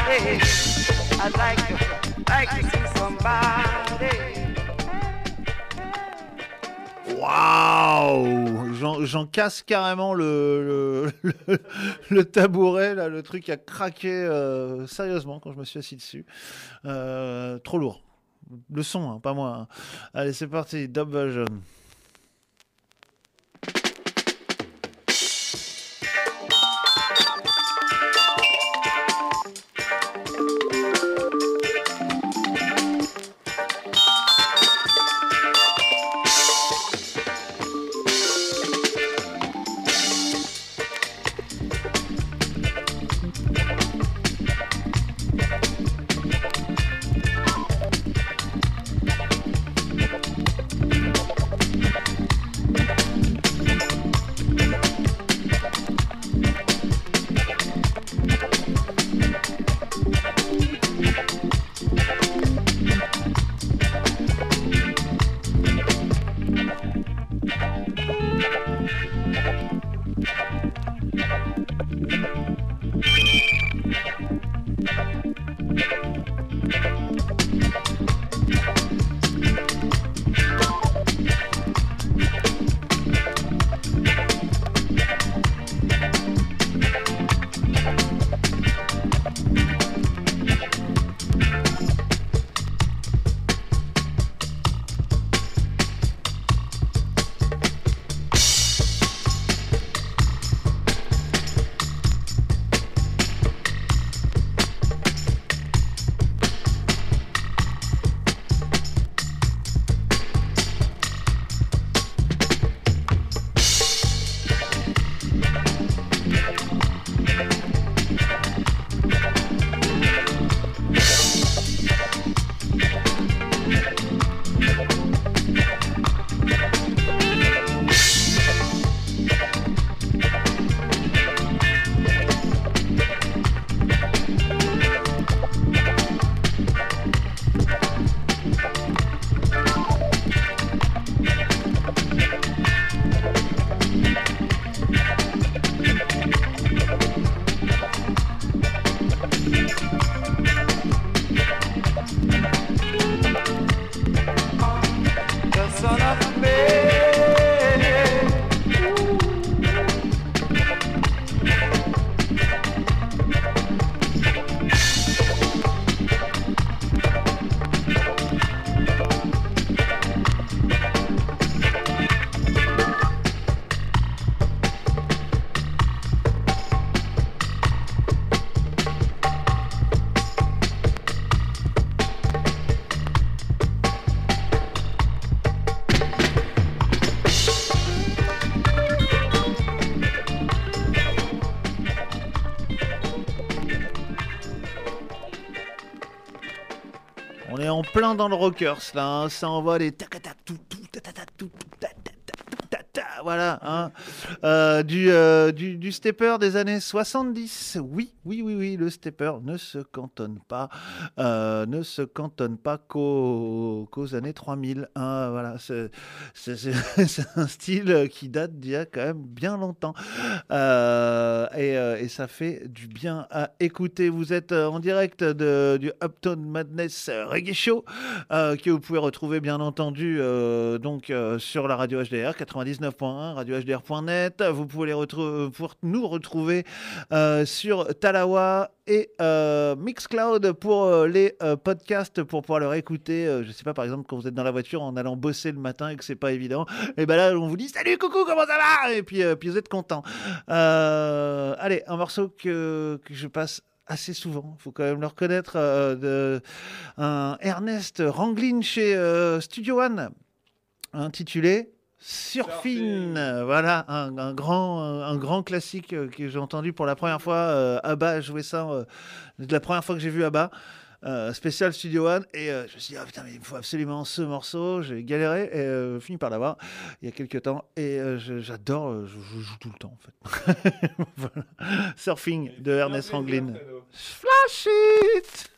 I'd like to, like to see somebody. Waouh, j'en, j'en casse carrément le, le, le, le tabouret, là, le truc a craqué euh, sérieusement quand je me suis assis dessus. Euh, trop lourd. Le son, hein, pas moi. Hein. Allez, c'est parti, Dub Version. On est en plein dans le rockers là, hein. Ça envoie des tac tac tout tout ta ta ta tout ta ta ta ta, voilà, hein. euh, du, euh, du du stepper des années soixante-dix. Oui, oui, oui, oui, le stepper ne se cantonne pas, euh, ne se cantonne pas qu'aux, qu'aux années trois mille. Hein, voilà, c'est, c'est, c'est, c'est un style qui date d'il y a quand même bien longtemps, euh, et, euh, et ça fait du bien à écouter. Vous êtes en direct de, du Uptown Madness Reggae Show, euh, que vous pouvez retrouver bien entendu euh, donc euh, sur la radio H D R quatre-vingt-dix-neuf point un, radio H D R point net. Vous pouvez les retrouver, pour nous retrouver euh, sur Talawa et euh, Mixcloud pour euh, les euh, podcasts, pour pouvoir le réécouter. Euh, je sais pas, par exemple, quand vous êtes dans la voiture en allant bosser le matin et que c'est pas évident, et ben là on vous dit salut, coucou, comment ça va, et puis, euh, puis vous êtes content. Euh, allez, un morceau que, que je passe assez souvent, il faut quand même le reconnaître, euh, de, un Ernest Ranglin chez euh, Studio One, intitulé Surfing. Surfing. Voilà, un, un, grand, un, un grand classique euh, que j'ai entendu pour la première fois. euh, Abba a joué ça, euh, la première fois que j'ai vu Abba, euh, spécial Studio One, et euh, je me suis dit, oh, putain, mais il me faut absolument ce morceau. J'ai galéré et euh, fini par l'avoir il y a quelques temps, et euh, je, j'adore, euh, je, je joue tout le temps en fait. Voilà. Surfing de Ernest Ranglin. Flash it!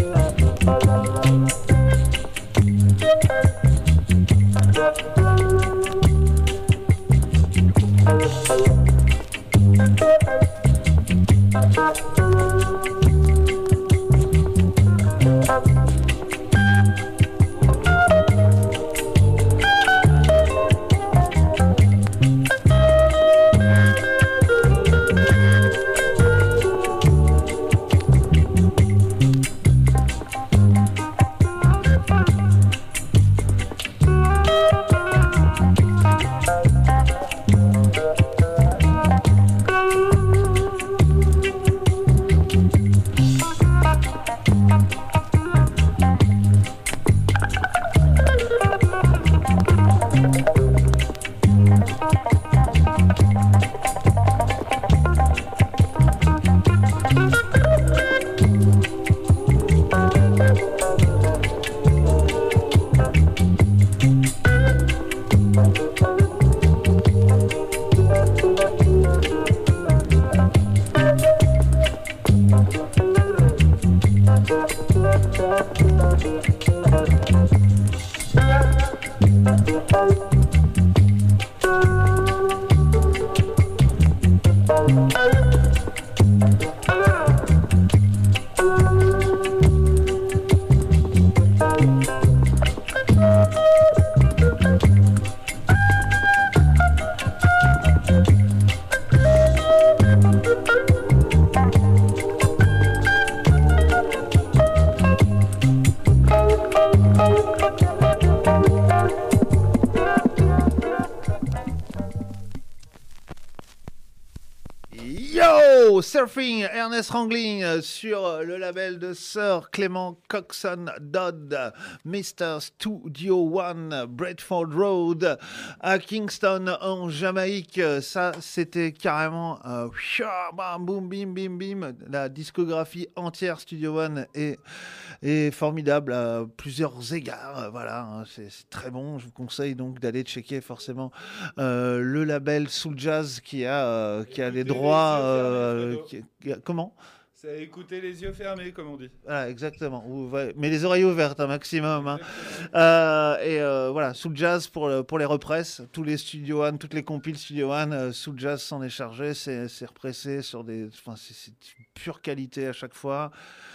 Surfing, Ernest Wrangling sur le label de Sir Clément Coxon Dodd, mister Studio One, Bradford Road, à Kingston en Jamaïque. Ça, c'était carrément euh, boum, bim, bim, bim. La discographie entière Studio One est, est formidable à plusieurs égards. Voilà, c'est, c'est très bon. Je vous conseille donc d'aller checker forcément euh, le label Soul Jazz qui a, euh, qui a les droits. Euh, qui, qui a, comment ? C'est écouter les yeux fermés, comme on dit. Voilà, exactement. Mais les oreilles ouvertes, un maximum. Hein. Euh, et euh, voilà, Soul Jazz pour, le, pour les represses. Tous les Studio One, toutes les compiles Studio One, euh, Soul Jazz s'en est chargé. C'est, c'est repressé sur des... Enfin, c'est, c'est pure qualité à chaque fois.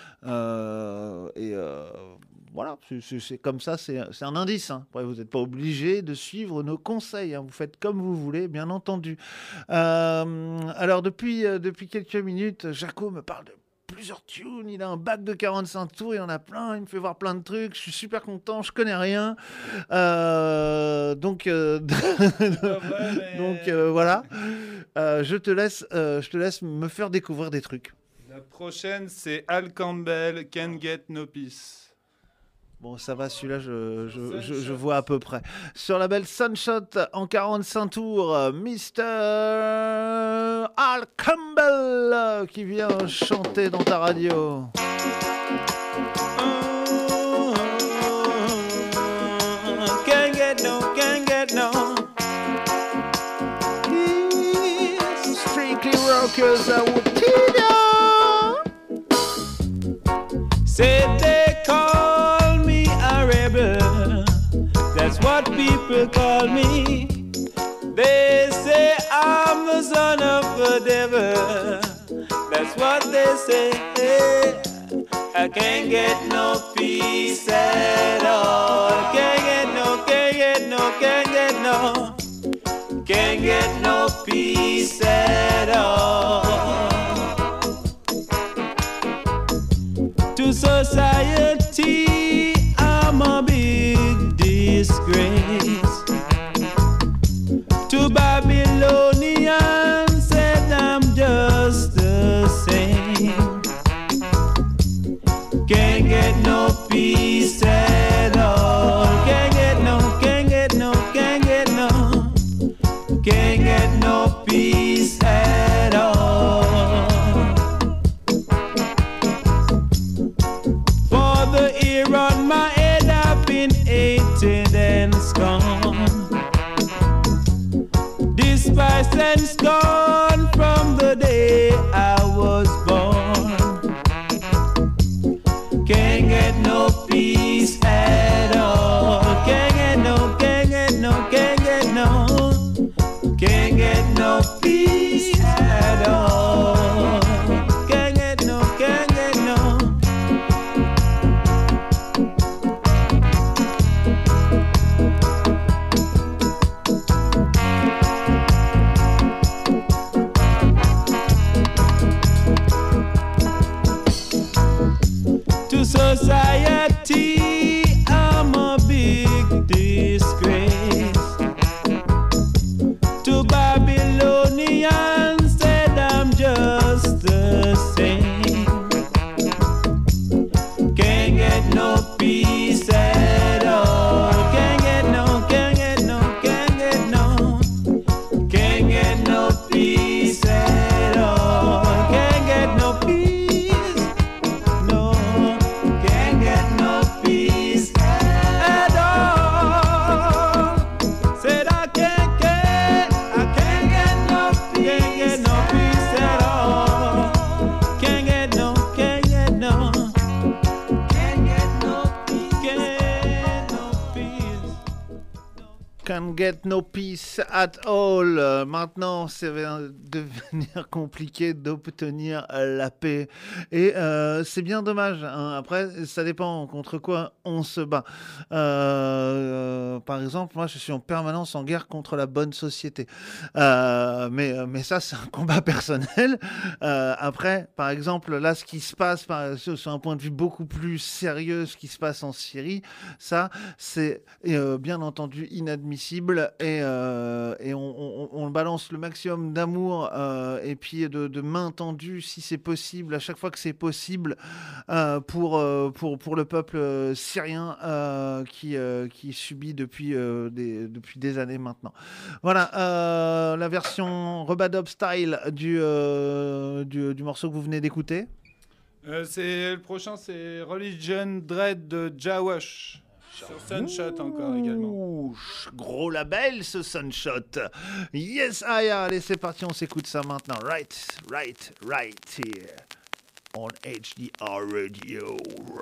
Euh, et euh, voilà, c'est, c'est, c'est comme ça, c'est, c'est un indice. Hein. Après, vous n'êtes pas obligé de suivre nos conseils. Hein. Vous faites comme vous voulez, bien entendu. Euh, alors, depuis, euh, depuis quelques minutes, Jaco me parle de plusieurs tunes, il a un bac de quarante-cinq tours, il en a plein, il me fait voir plein de trucs, je suis super content, je connais rien. Euh, donc, euh, vrai, mais... donc euh, voilà, euh, je, te laisse, euh, je te laisse me faire découvrir des trucs. La prochaine, c'est Al Campbell, Can't Get No Peace. Bon, ça va, celui-là, je, je, je, je vois à peu près. Sur la belle Sunshot, en quarante-cinq tours, mister Al Campbell, qui vient chanter dans ta radio. Oh, can't get no, can't get no. It's strictly rockers, I would kill you. Said they call me a rebel, that's what people call me. They say I'm the son of the devil, that's what they say. I can't get no peace at all. Can't get no, can't get no, can't get no. Can't get no peace at all. To society, I'm a big disgrace. To Babylonians, said I'm just the same. Can't get no peace at all. Can't get no, can't get no, can't get no. Can't get no peace at all. For the ear on my head I've been hated and scorned, despised and scorned from the day I was born. Can't no peace at all. Can't get no, can't get no, can't get no, can't get no peace at all. Can't get no, can't get no. To society, I'm a big disgrace. To Babylonians, said I'm just the same. Can't get no peace at all. Can't get no, can't get no, can't get no, can't get no peace at all. Can't get no peace, no, can't get no peace at all. Said I can't get, I can't get no peace, can't get no peace at all. Can't get no, can't get no, can't get no peace, can't no peace. Can't get no peace at all. Euh, Maintenant, ça va devenir compliqué d'obtenir la paix. Et euh, c'est bien dommage, hein. Après, ça dépend contre quoi on se bat. Euh, euh, par exemple, moi, je suis en permanence en guerre contre la bonne société. Euh, mais, mais ça, c'est un combat personnel. Euh, après, par exemple, là, ce qui se passe, par, sur sur un point de vue beaucoup plus sérieux, ce qui se passe en Syrie, ça, c'est euh, bien entendu inadmissible. Et, euh, et on, on, on balance le maximum d'amour euh, et puis de, de main tendue, si c'est possible, à chaque fois que c'est possible, euh, pour, euh, pour, pour le peuple euh, syrien euh, qui, euh, qui subit depuis, euh, des, depuis des années maintenant. Voilà, euh, la version Rebadob Style du, euh, du, du morceau que vous venez d'écouter. Euh, c'est, le prochain, c'est Religion Dread de Jawash. Sur Sunshot encore également. Ouh, gros label ce Sunshot. Yes, Aya. Allez, c'est parti, on s'écoute ça maintenant. Right, right, right here. On H D R Radio.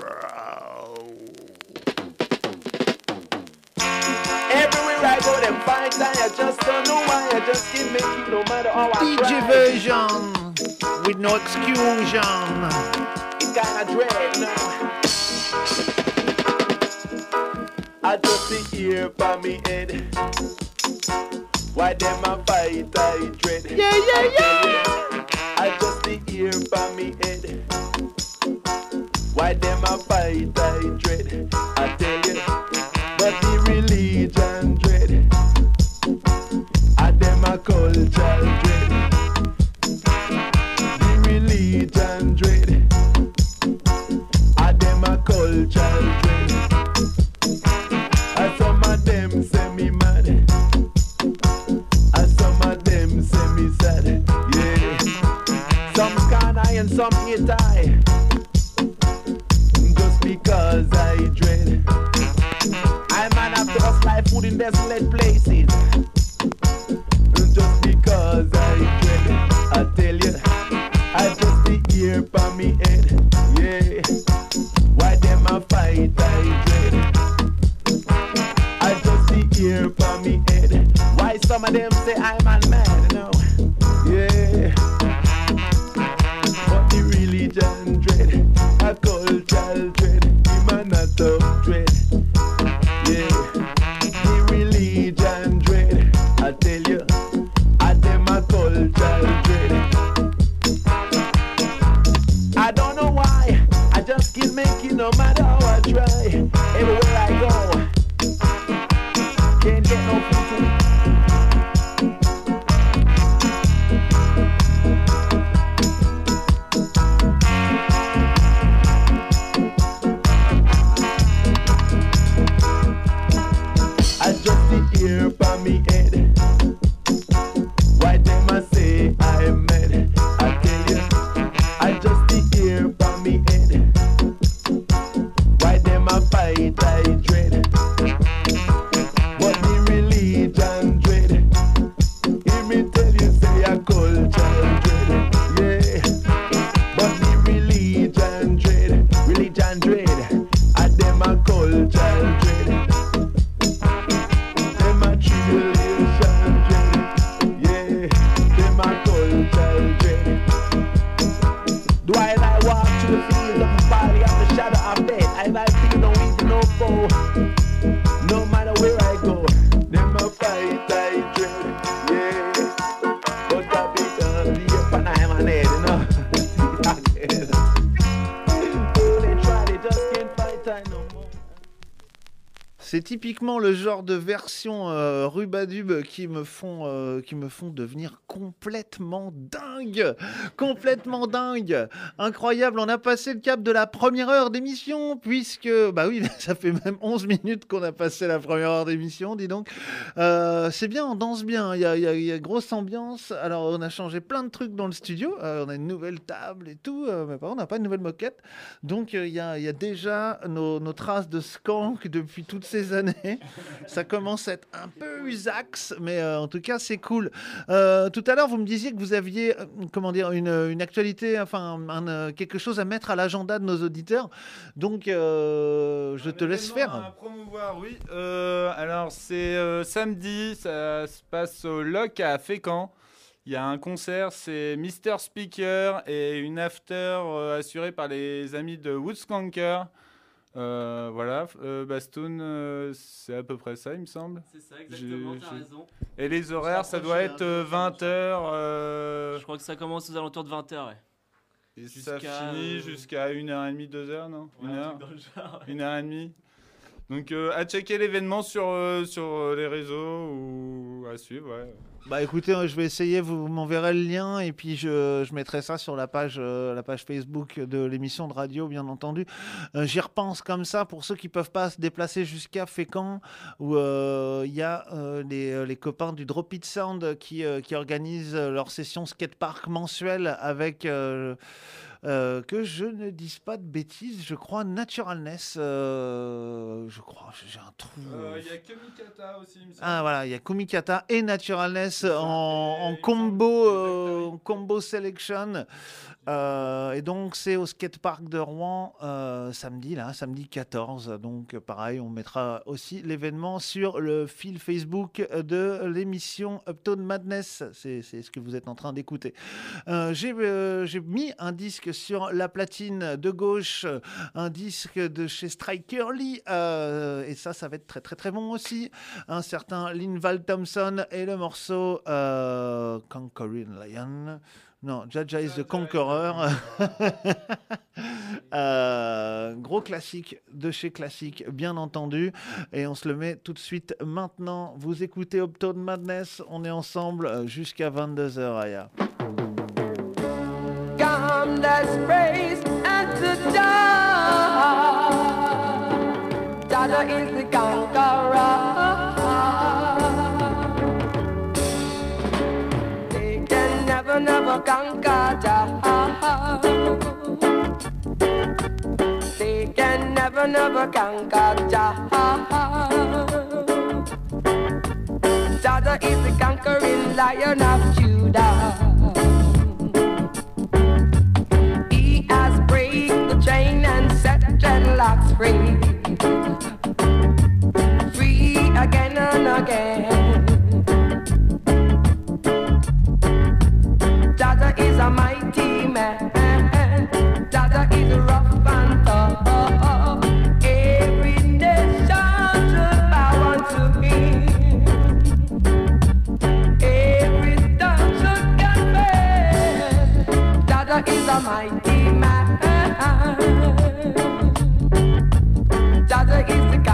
Everywhere I go, them find I just don't know why. I just keep making no matter how I D J try. version with no exclusion. It kinda dread now. I just sit here by me head. Why them a fight I dread? Yeah, yeah, yeah. I just sit here by me head. Why them a fight I dread? I tell you, but the religion dread. I them a culture dread. The religion dread. I them a culture dread. And some of them say me mad. And some of them say me sad. Yeah. Some can I and some hate I. Just because I dread. I man have to hustle like food in desolate places. Just because I dread. I tell you, I just be here by me head. Yeah. Why them a fight I dread? I just be here by me head. Why some of them say I'm a man, you know? Yeah. But the religion dread, a cultural dread, him a not of dread. Yeah. The religion dread, I tell you, I them a cultural dread. I don't know why, I just keep making no matter how I try. Everywhere I go, can't get no food to eat. I just sit here by me head. Why them I say I'm mad? I tell you, I just sit here by me head. Why them I fight I dread? But the religion dread. Hear me tell you say a culture dread. Yeah. But the religion dread, religion dread. I know. No matter where I go, them a fight I dread. Yeah, but I be done. Be up and I'm on head, you know. They try, they just can't fight I no more. C'est typiquement le genre de version euh, rubadub qui me font euh, qui me font devenir complètement dingue, complètement dingue, incroyable. On a passé le cap de la première heure d'émission puisque bah oui, ça fait même onze minutes qu'on a passé la première heure d'émission, dis donc. Euh, c'est bien, on danse bien. Il y a, il y a, il y a grosse ambiance. Alors on a changé plein de trucs dans le studio. Euh, on a une nouvelle table et tout, euh, mais par contre on n'a pas une nouvelle moquette. Donc euh, il y a il y a déjà nos, nos traces de skank depuis toutes ces années. Ça commence à être un peu usax, mais euh, en tout cas c'est cool. Euh, tout à l'heure vous me disiez que vous aviez euh, comment dire une, une actualité, enfin un, un, quelque chose à mettre à l'agenda de nos auditeurs. Donc euh, je te laisse faire. À promouvoir, oui. Euh, alors c'est euh, samedi, ça se passe au Loc à Fécamp. Il y a un concert, c'est Mister Speaker et une after euh, assurée par les amis de Woodskanker. Euh, voilà, euh, Bastoun, euh, c'est à peu près ça, il me semble. C'est ça, exactement, J'ai- t'as j'ai- raison. Et les horaires, ça doit être euh, vingt heures. Euh, Je crois que ça commence aux alentours de vingt heures, ouais. et ça jusqu'à, finit euh, jusqu'à une heure trente, deux heures, non Ouais, Une un heure truc dans le genre, ouais. Une heure et demie. Donc euh, à checker l'événement sur, euh, sur euh, les réseaux ou à suivre, ouais. Bah écoutez, euh, je vais essayer, vous m'enverrez le lien et puis je, je mettrai ça sur la page, euh, la page Facebook de l'émission de radio, bien entendu. Euh, J'y repense comme ça pour ceux qui peuvent pas se déplacer jusqu'à Fécamp, où euh, il y a euh, les, euh, les copains du Drop It Sound qui, euh, qui organisent euh, leur session skatepark mensuelle avec... euh, Euh, que je ne dise pas de bêtises, je crois Naturalness, euh, je crois, j'ai un trou. Il y a Kumikata aussi, il me semble. Ah voilà, il y a Kumikata et Naturalness ça, en, et en il me combo, semble- euh, exactement. combo selection. Euh, et donc c'est au skatepark de Rouen euh, samedi, là, samedi quatorze. Donc euh, pareil, on mettra aussi l'événement sur le fil Facebook de l'émission Uptown Madness. C'est c'est ce que vous êtes en train d'écouter. Euh, J'ai euh, j'ai mis un disque sur la platine de gauche, un disque de chez Striker Lee, euh, et ça, ça va être très très très bon aussi. Un certain Linval Thompson et le morceau euh, Conquering Lion. Non, Jaja is the Conqueror. Euh, gros classique de chez Classique, bien entendu. Et on se le met tout de suite maintenant. Vous écoutez Uptown Madness. On est ensemble jusqu'à vingt-deux heures, Aya. Come, let's praise and to die. Dada is the conqueror. They can never, never conquer Jah. They can never, never conquer Jah. Dada is the conquering Lion of Judah. Has break the chain and set dreadlocks free. Free again and again. Dada is a mighty man. Dada is rough and tough. Every nation should bow unto him. Every tongue should confess. Dada is a mighty man. Dada is the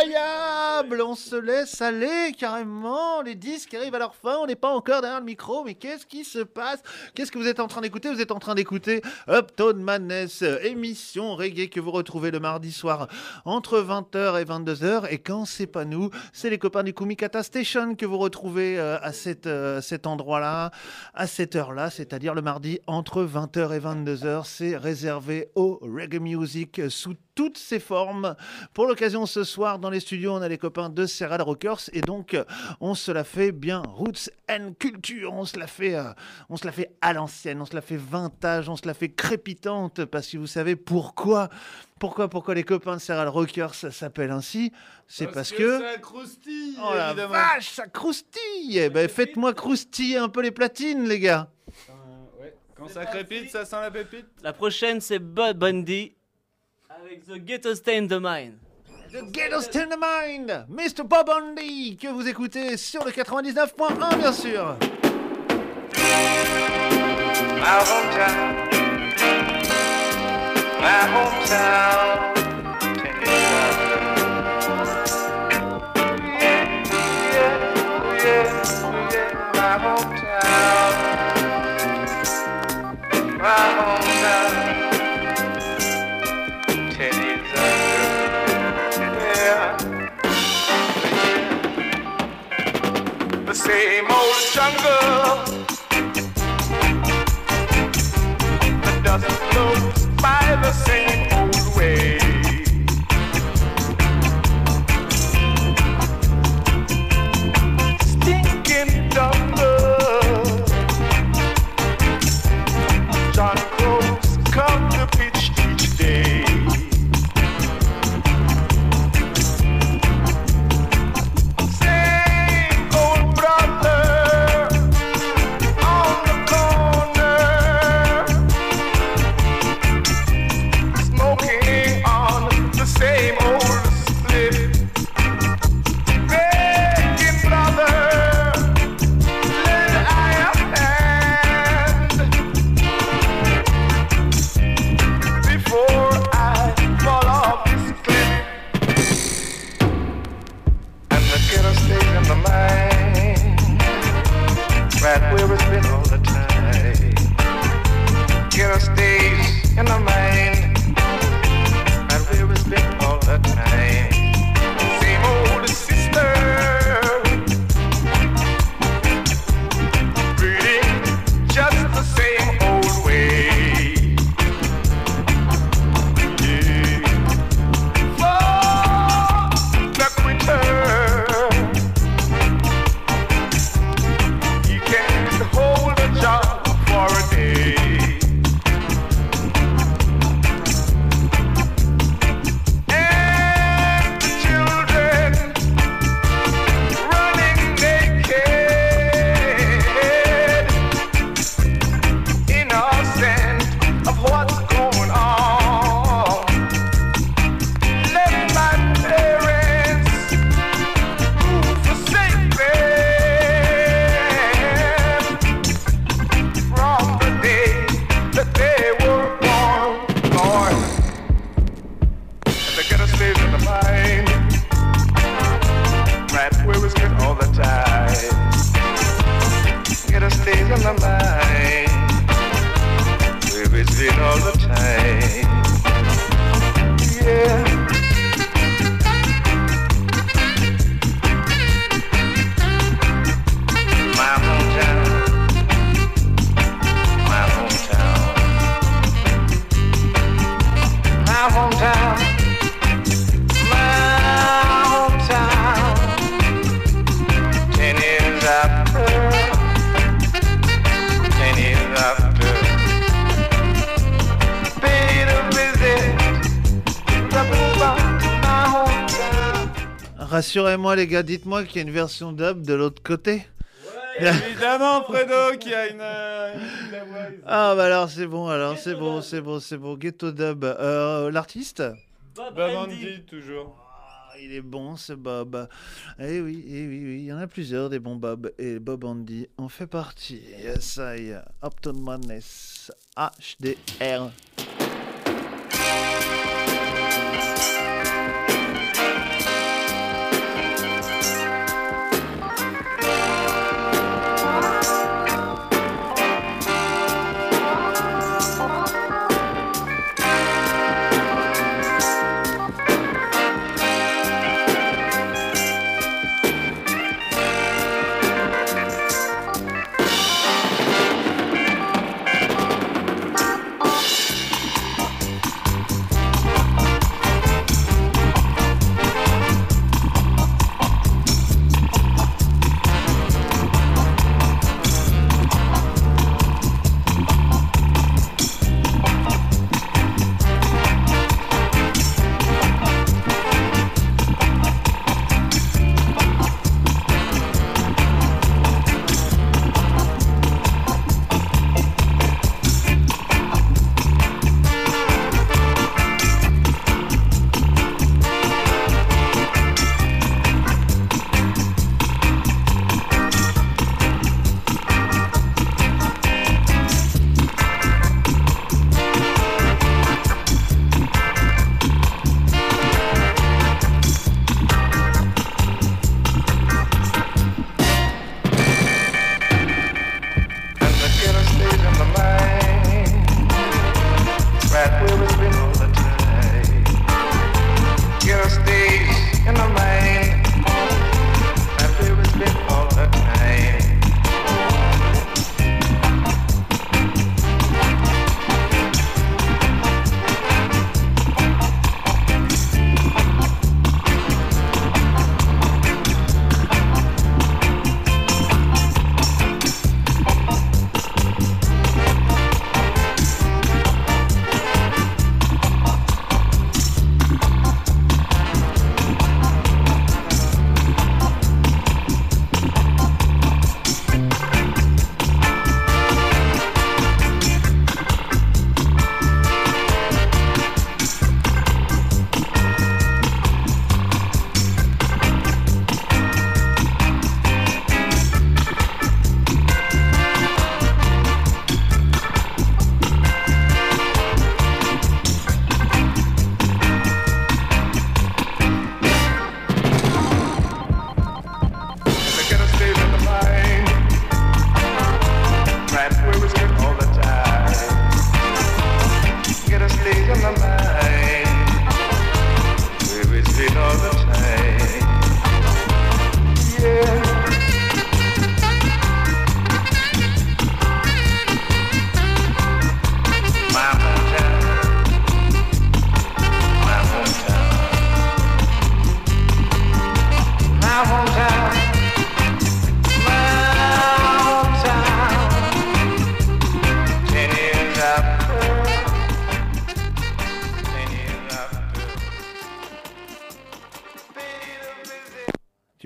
incroyable. On se laisse aller carrément. Les disques arrivent à leur fin. On n'est pas encore derrière le micro. Mais qu'est-ce qui se passe? Qu'est-ce que vous êtes en train d'écouter? Vous êtes en train d'écouter Uptown Madness, émission reggae que vous retrouvez le mardi soir entre vingt heures et vingt-deux heures. Et quand c'est pas nous, c'est les copains du Kumikata Station que vous retrouvez euh, à cette, euh, cet endroit-là, à cette heure-là, c'est-à-dire le mardi entre vingt heures et vingt-deux heures. C'est réservé au reggae music sous toutes ses formes. Pour l'occasion, ce soir, dans les studios, on a les copains de Serral Rockers et donc on se la fait bien roots and culture. On se la fait, euh, on se la fait à l'ancienne, on se la fait vintage, on se la fait crépitante parce que vous savez pourquoi Pourquoi, pourquoi les copains de Serral Rockers s'appellent ainsi? C'est parce, parce que... que ça croustille, oh la évidemment. vache, ça croustille. Eh ben, faites-moi croustiller un peu les platines, les gars. Euh, ouais. Quand ça crépite, ça sent la pépite. La prochaine, c'est Bud Bundy avec The Ghetto Stay in the Mind. The Ghetto Stay in the Mind, mister Bob Bundy, que vous écoutez sur le quatre-vingt-dix-neuf point un, bien sûr. My hometown, my hometown, yeah, yeah, yeah, yeah, my hometown, my hometown, Teddy's under, yeah, yeah, the same old jungle. Doesn't flow by the same old way. Stinking dumber. John Crows come to pitch each day. Same old brother on the corner. Smoking on the same old split. Begging brother, lend I a hand before I fall off this cliff. And the ghetto stays in the mind, right where it's been all the time. Ghetto stays in the mind. All the time, same old sister, breeding just the same old way. Yeah. For the quitter, you can't hold a job for a day. Rassurez-moi les gars, dites-moi qu'il y a une version dub de l'autre côté. Ouais, évidemment, Fredo, qui a une... Euh, une ah bah alors c'est bon, alors c'est bon, c'est bon, c'est bon. Ghetto dub. Euh, l'artiste Bob Andy, toujours. Ah, il est bon ce Bob. Eh oui, eh oui, oui, il y en a plusieurs des bons Bob. Et Bob Andy en fait partie. Yes, I, Uptown Madness, H D R.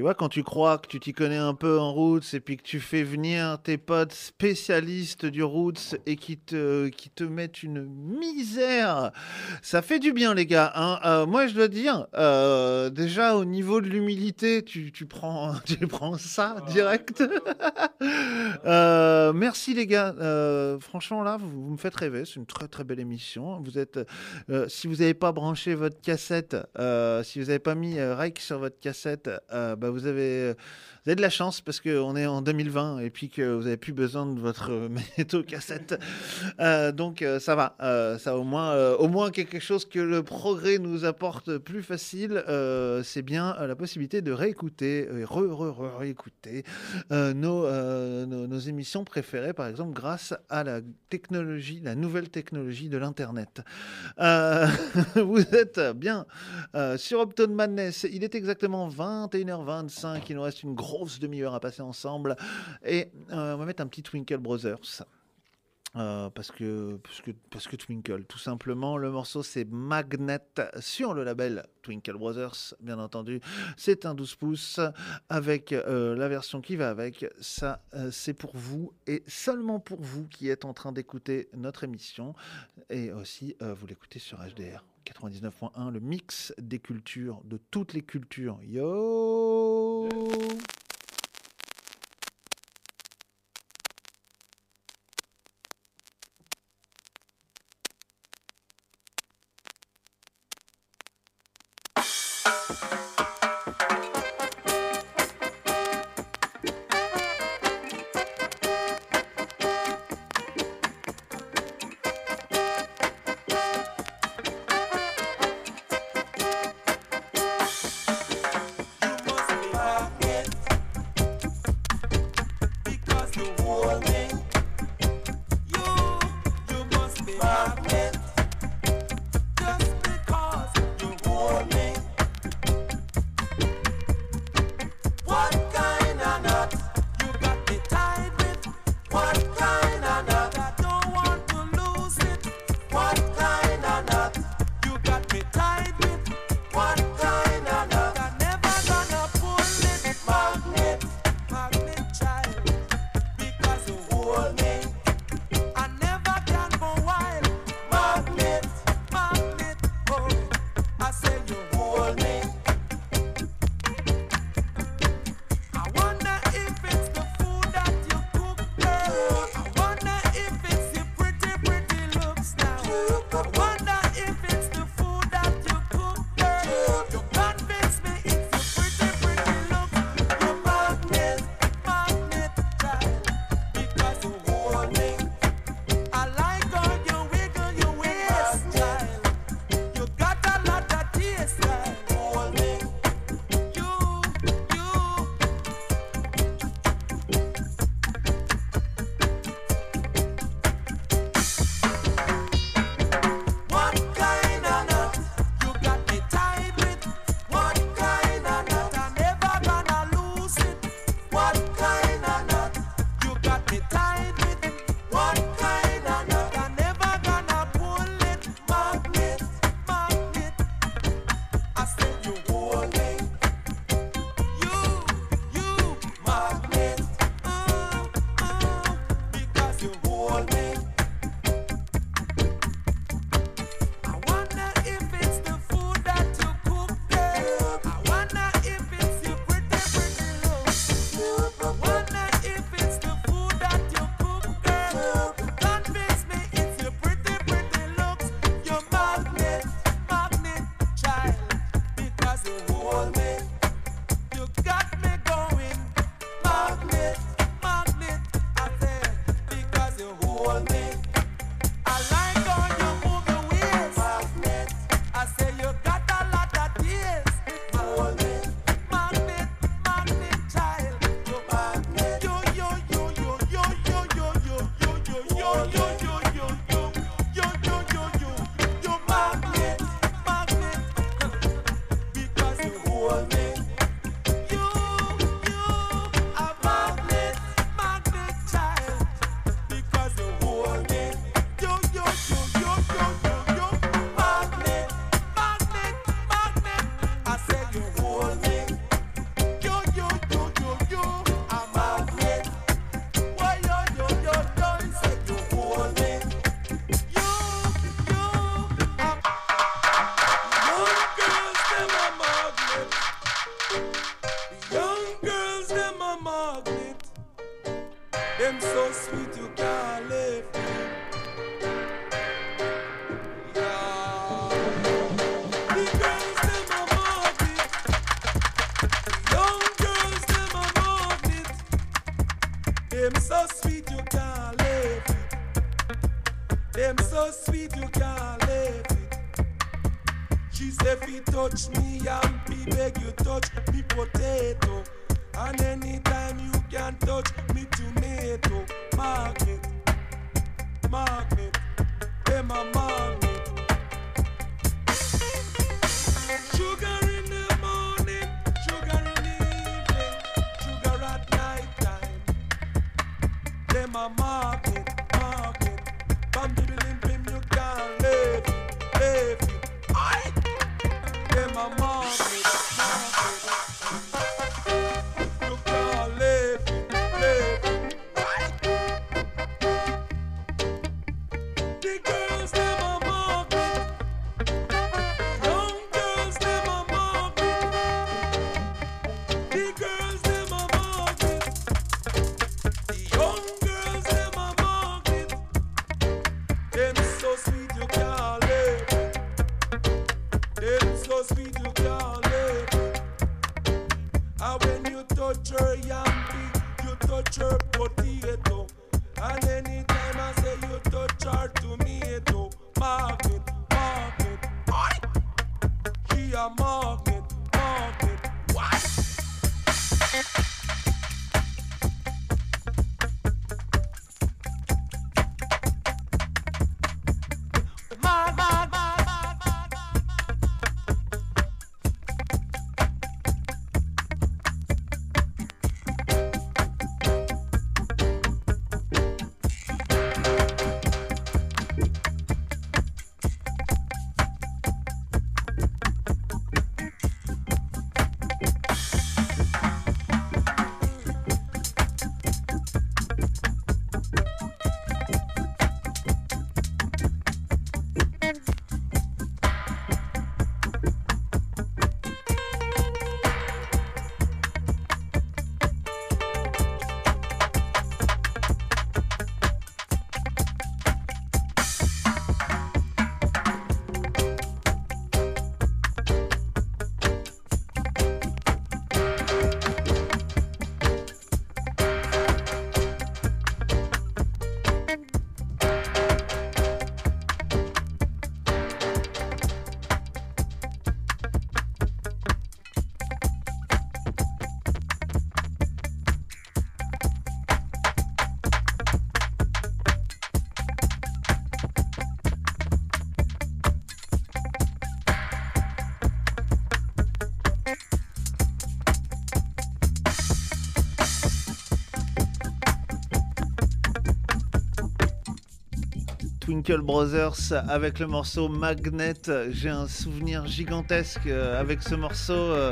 vois, quand tu crois que tu t'y connais un peu en roots et puis que tu fais venir tes potes spécialistes du roots et qui te, qui te mettent une misère, ça fait du bien, les gars. Hein. Euh, moi, je dois dire, euh, déjà au niveau de l'humilité, tu, tu, prends, tu prends ça direct. euh, merci, les gars. Euh, franchement, là, vous, vous me faites rêver. C'est une très, très belle émission. Vous êtes, euh, si vous n'avez pas branché votre cassette, euh, si vous n'avez pas mis euh, Rike sur votre cassette, euh, bah, vous, avez, vous avez de la chance parce qu'on est en deux mille vingt et puis que vous n'avez plus besoin de votre magnéto-cassette. Euh, donc, euh, ça va. Euh, ça, au moins, euh, au moins quelque chose que le progrès nous apporte plus facile, euh, c'est bien euh, la possibilité de réécouter, euh, re, re, re, réécouter euh, nos, euh, nos, nos émissions préférées, par exemple, grâce à la technologie, la nouvelle technologie de l'Internet. Euh, vous êtes bien euh, sur Uptown Madness. Il est exactement vingt et une heures vingt-cinq. Il nous reste une grosse demi-heure à passer ensemble. Et euh, on va mettre un petit Twinkle Brothers. Euh, parce que, parce, que, parce que Twinkle, tout simplement. Le morceau, c'est Magnet sur le label Twinkle Brothers, bien entendu. C'est un douze pouces avec euh, la version qui va avec. Ça, euh, c'est pour vous et seulement pour vous qui êtes en train d'écouter notre émission. Et aussi, euh, vous l'écoutez sur H D R quatre-vingt-dix-neuf point un, le mix des cultures, de toutes les cultures. Yo! Hold me Them so sweet you can't live it. She said if you touch me and me beg you touch me potato. And anytime you can touch me tomato. Magnet, magnet, them a magnet. Sugar in the morning, sugar in the evening, sugar at night time. Them a magnet, magnet. Bam to the limp him, you can't live it, live it. Aye. Them a magnet, magnet. You can't live it, live it. Aye. The girls them a magnet. Young girls them a magnet. The girls them a magnet. The young girls them a magnet. Them so sweet you can't live. Them so sweet you can't live. And when you touch her yampi, you touch her potato. And anytime I say you touch her tomato, magnet, magnet, aye. She a magnet, magnet, what? Mag, mag, mag, mag, mag, Twinkle Brothers avec le morceau Magnet. J'ai un souvenir gigantesque euh, avec ce morceau. euh,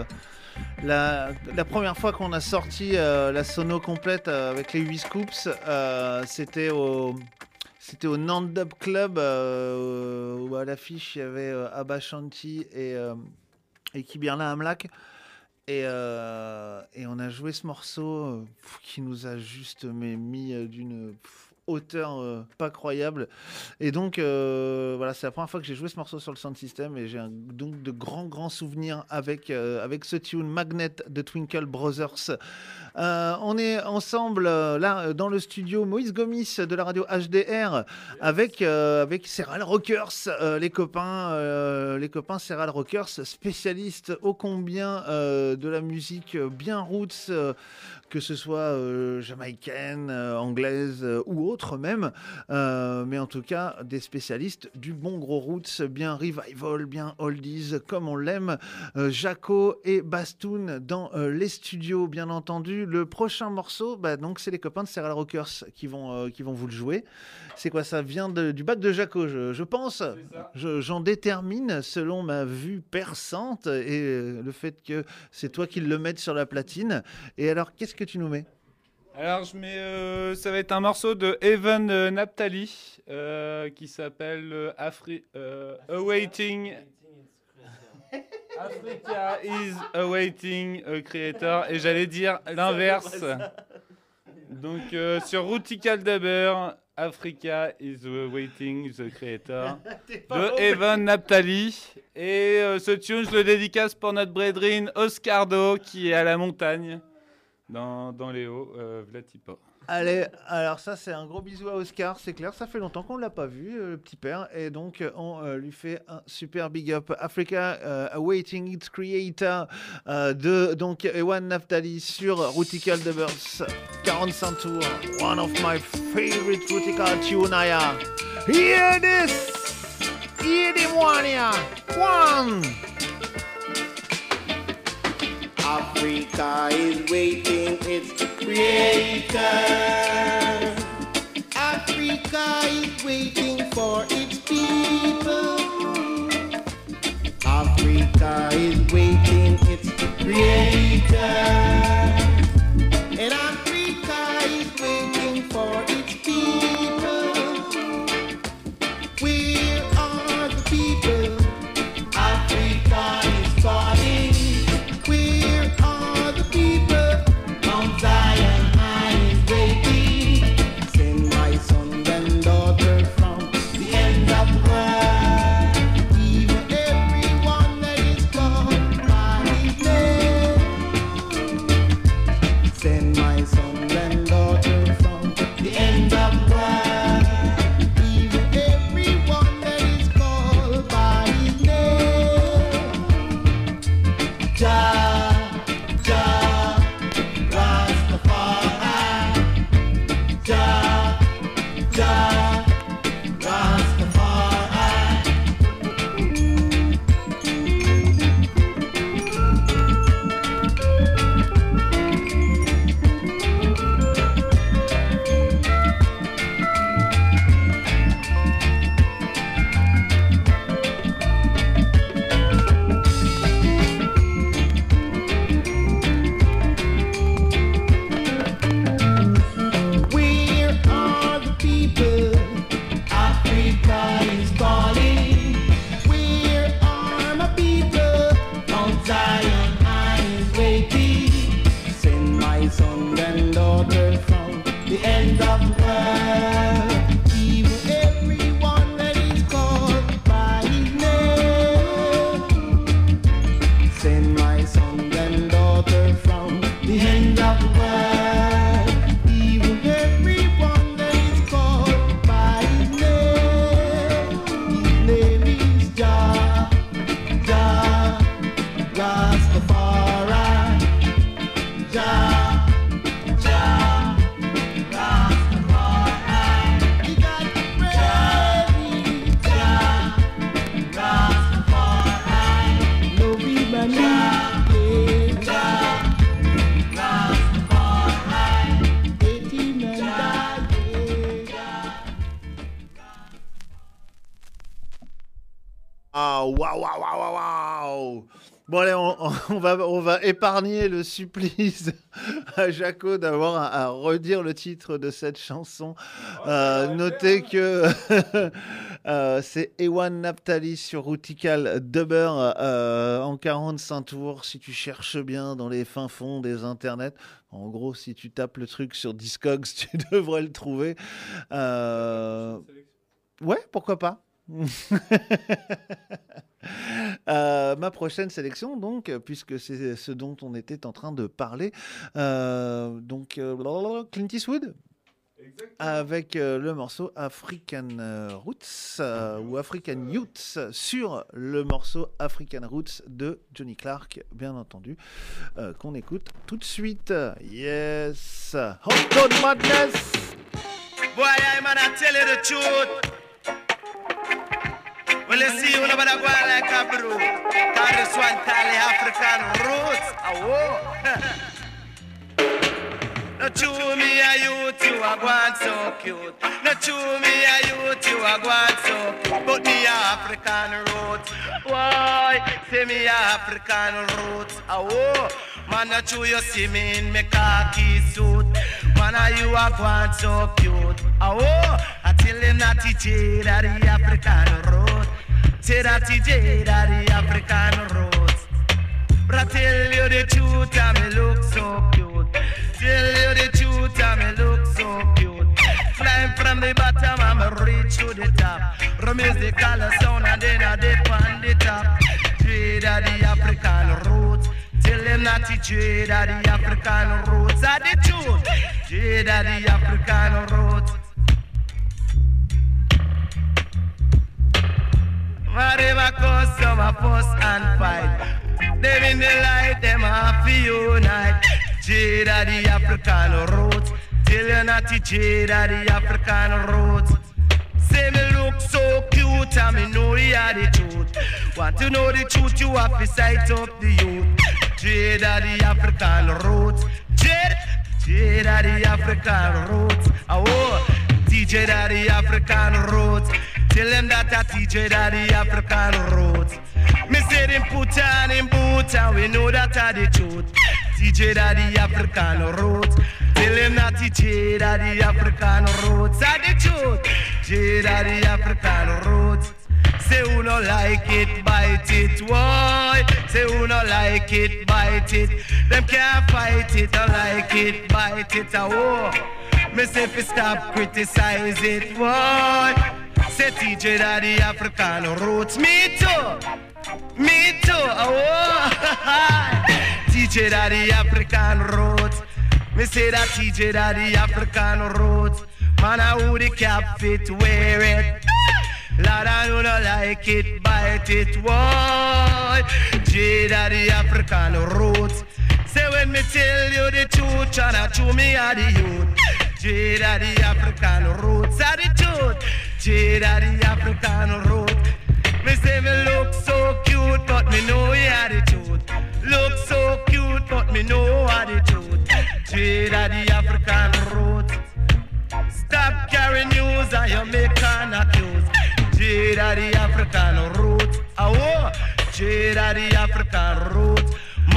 la, la première fois qu'on a sorti euh, la sono complète euh, avec les huit scoops, euh, c'était au c'était au Nantes Dub Club euh, où à l'affiche il y avait euh, Abba Shanti et euh, et Kibirla Amlak. Et, euh, et on a joué ce morceau euh, pff, qui nous a juste mais, mis euh, d'une pff, hauteur euh, pas croyable. Et donc, euh, voilà, c'est la première fois que j'ai joué ce morceau sur le sound system et j'ai un, donc de grands, grands souvenirs avec, euh, avec ce tune Magnet de Twinkle Brothers. Euh, on est ensemble euh, là dans le studio Moïse Gomis de la radio H D R avec, euh, avec Serral Rockers, euh, les copains, euh, les copains Serral Rockers, spécialistes ô combien euh, de la musique bien roots, euh, que ce soit euh, jamaïcaine, euh, anglaise euh, ou autre même, euh, mais en tout cas des spécialistes du bon gros roots, bien revival, bien oldies comme on l'aime. euh, Jaco et Bastoun dans euh, les studios, bien entendu. Le prochain morceau, bah, donc c'est les copains de Serral Rockers qui vont, euh, qui vont vous le jouer. C'est quoi, ça vient de, du bac de Jaco, je, je pense. Je, j'en détermine selon ma vue perçante et euh, le fait que c'est toi qui le mettes sur la platine. Et alors, qu'est-ce que tu nous mets? Alors, je mets, euh, ça va être un morceau de Evan euh, Naphtali euh, qui s'appelle euh, Afri- euh, Awaiting. Africa is awaiting a creator. Et j'allais dire l'inverse. Donc, euh, sur Rutical Dabber, Africa is awaiting the creator de Evan Naphtali. Et euh, ce tune, je le dédicace pour notre brethren Oscardo qui est à la montagne. Dans, dans les hauts, euh, Vlatipa. Allez, alors ça c'est un gros bisou à Oscar, c'est clair, ça fait longtemps qu'on ne l'a pas vu, euh, le petit père, et donc euh, on euh, lui fait un super big up. Africa euh, Awaiting Its Creator euh, de donc Ewan Naphtali sur Rootical Dubbers, quarante-cinq tours, one of my favorite Rootical tune. Hear this, hear the one here, one. Africa is waiting its creator. Africa is waiting for its people. Africa is waiting its creator. And Africa is waiting for its people. Where are the people? Africa is calling. Bon allez, on, on, va, on va épargner le supplice à Jaco d'avoir à, à redire le titre de cette chanson. Euh, notez que euh, c'est Ewan Naphtali sur Rootical Dubber euh, en quarante-cinq tours. Si tu cherches bien dans les fins fonds des internets, en gros, si tu tapes le truc sur Discogs, tu devrais le trouver. Euh... Ouais, pourquoi pas. Euh, ma prochaine sélection, donc, puisque c'est ce dont on était en train de parler, euh, donc euh, Clint Eastwood. Exactement. Avec euh, le morceau African Roots euh, ou African Youths sur le morceau African Roots de Johnny Clark, bien entendu, euh, qu'on écoute tout de suite. Yes, Hot Dog Madness. Boy, I'm gonna tell you the truth. Well, you see, you know what I go like a brew. Cause this one call the African Roots. Oh, no chew me a youth, you a guan so cute. No chew me a youth, you a guan so cute. But me a African Roots. Why? Say me a African Roots. Oh, man, no chew you see me in me khaki suit. Man, are you a guan so cute. Oh, I tell him that T J that the African Roots. Say that T J that the African Roots. But I tell you the truth, and me look so cute. Tell you the truth, and me look so cute. Flying from the bottom, I'm reach to the top. From music, color, sound, and then I dip on the top. J that the African Roots. Tell them that T J that the African Roots are the truth. Jada the African roots. Whatever cause some a fuss and fight, them in the light, them have to unite. Jada the African roots. Till you're not the Jada the African roots. Say me look so cute and me know you are the truth. Want to know the truth, you have to sight up the youth. Jada the African roots. Jada, Jada the African roots. Oh, D J da the African roots. Tell them that I teach you that the African roots. Me say them put on in boot and we know that are the truth. D J da the African roots. Tell them that teach you that the African roots are the truth. J da the African roots. Say who no like it, bite it, why? Say who no like it, bite it. Them can't fight it, I like it, bite it, oh. Me say fi stop criticize it, why? Say T J da the African roots. Me too, me too, oh. T J da the African roots. Me say that T J da the African roots. Man I who the cap fit wear it. Lord I who no like it, bite it, why? J da the African roots. Say when me tell you the truth, and I chew me are the youth. J da the African roots are the truth. J da the African roots. Me say me look so cute, but me know you are the truth. Look so cute, but me know you are the truth. J da the African roots. Stop carrying news and you make an accuse. J da the African roots. Oh, J da the African roots.